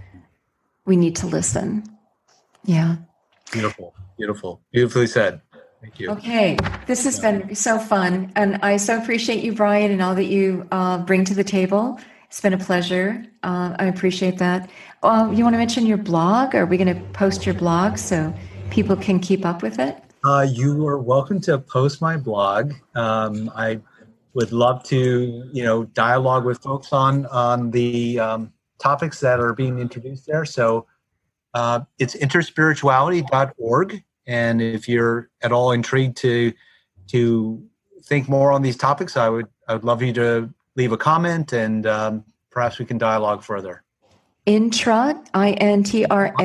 Speaker 1: We need to listen. Yeah.
Speaker 2: Beautiful. Beautiful. Beautifully said. Thank you.
Speaker 1: Okay. This has been so fun. And I so appreciate you, Brian, and all that you uh, bring to the table. It's been a pleasure. Uh, I appreciate that. Uh, you want to mention your blog? Are we going to post your blog so people can keep up with it?
Speaker 2: Uh, you are welcome to post my blog. Um, I would love to, you know, dialogue with folks on, on the um, topics that are being introduced there. So uh, it's interspirituality dot org. And if you're at all intrigued to to think more on these topics, I would I would love you to leave a comment, and um, perhaps we can dialogue further.
Speaker 1: Intra, I N T R A,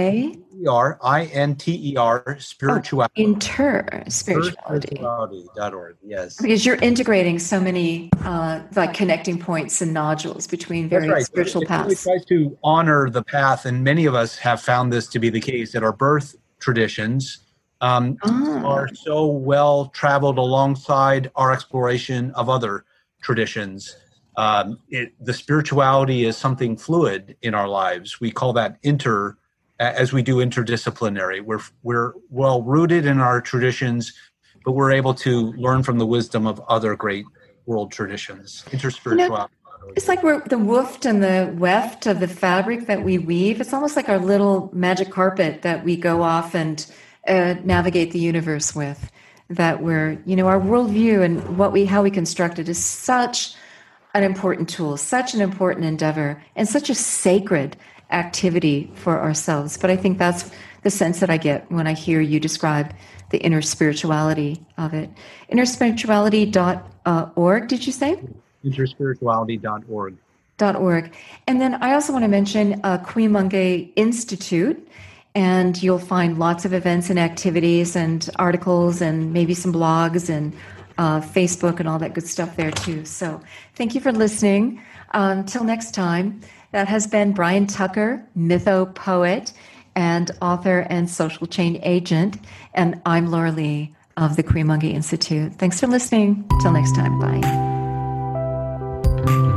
Speaker 2: E R I N T E R, spirituality.
Speaker 1: Oh, inter spirituality.
Speaker 2: Spirituality dot org, yes.
Speaker 1: Because you're integrating so many uh, like connecting points and nodules between various
Speaker 2: That's right.
Speaker 1: spiritual
Speaker 2: it,
Speaker 1: paths.
Speaker 2: It really tries to honor the path, and many of us have found this to be the case, that our birth traditions um,
Speaker 1: Ah.
Speaker 2: are so well traveled alongside our exploration of other traditions. Um, it, the spirituality is something fluid in our lives. We call that inter, as we do interdisciplinary. We're we're well rooted in our traditions, but we're able to learn from the wisdom of other great world traditions. Interspirituality.
Speaker 1: You know, it's like we're the woofed and the weft of the fabric that we weave. It's almost like our little magic carpet that we go off and uh, navigate the universe with. That we're, you know, our worldview and what we how we construct it is such an important tool, such an important endeavor, and such a sacred activity for ourselves. But I think that's the sense that I get when I hear you describe the inner spirituality of it. inner spirituality dot org, did you say?
Speaker 2: interspirituality dot org.
Speaker 1: .org. And then I also want to mention uh, Kwimunge Institute, and you'll find lots of events and activities and articles and maybe some blogs and uh, Facebook and all that good stuff there too. So thank you for listening. Until um, next time, that has been Brian Tucker, mytho-poet and author and social change agent. And I'm Laura Lee of the Kwimunge Institute. Thanks for listening. Till next time. Bye.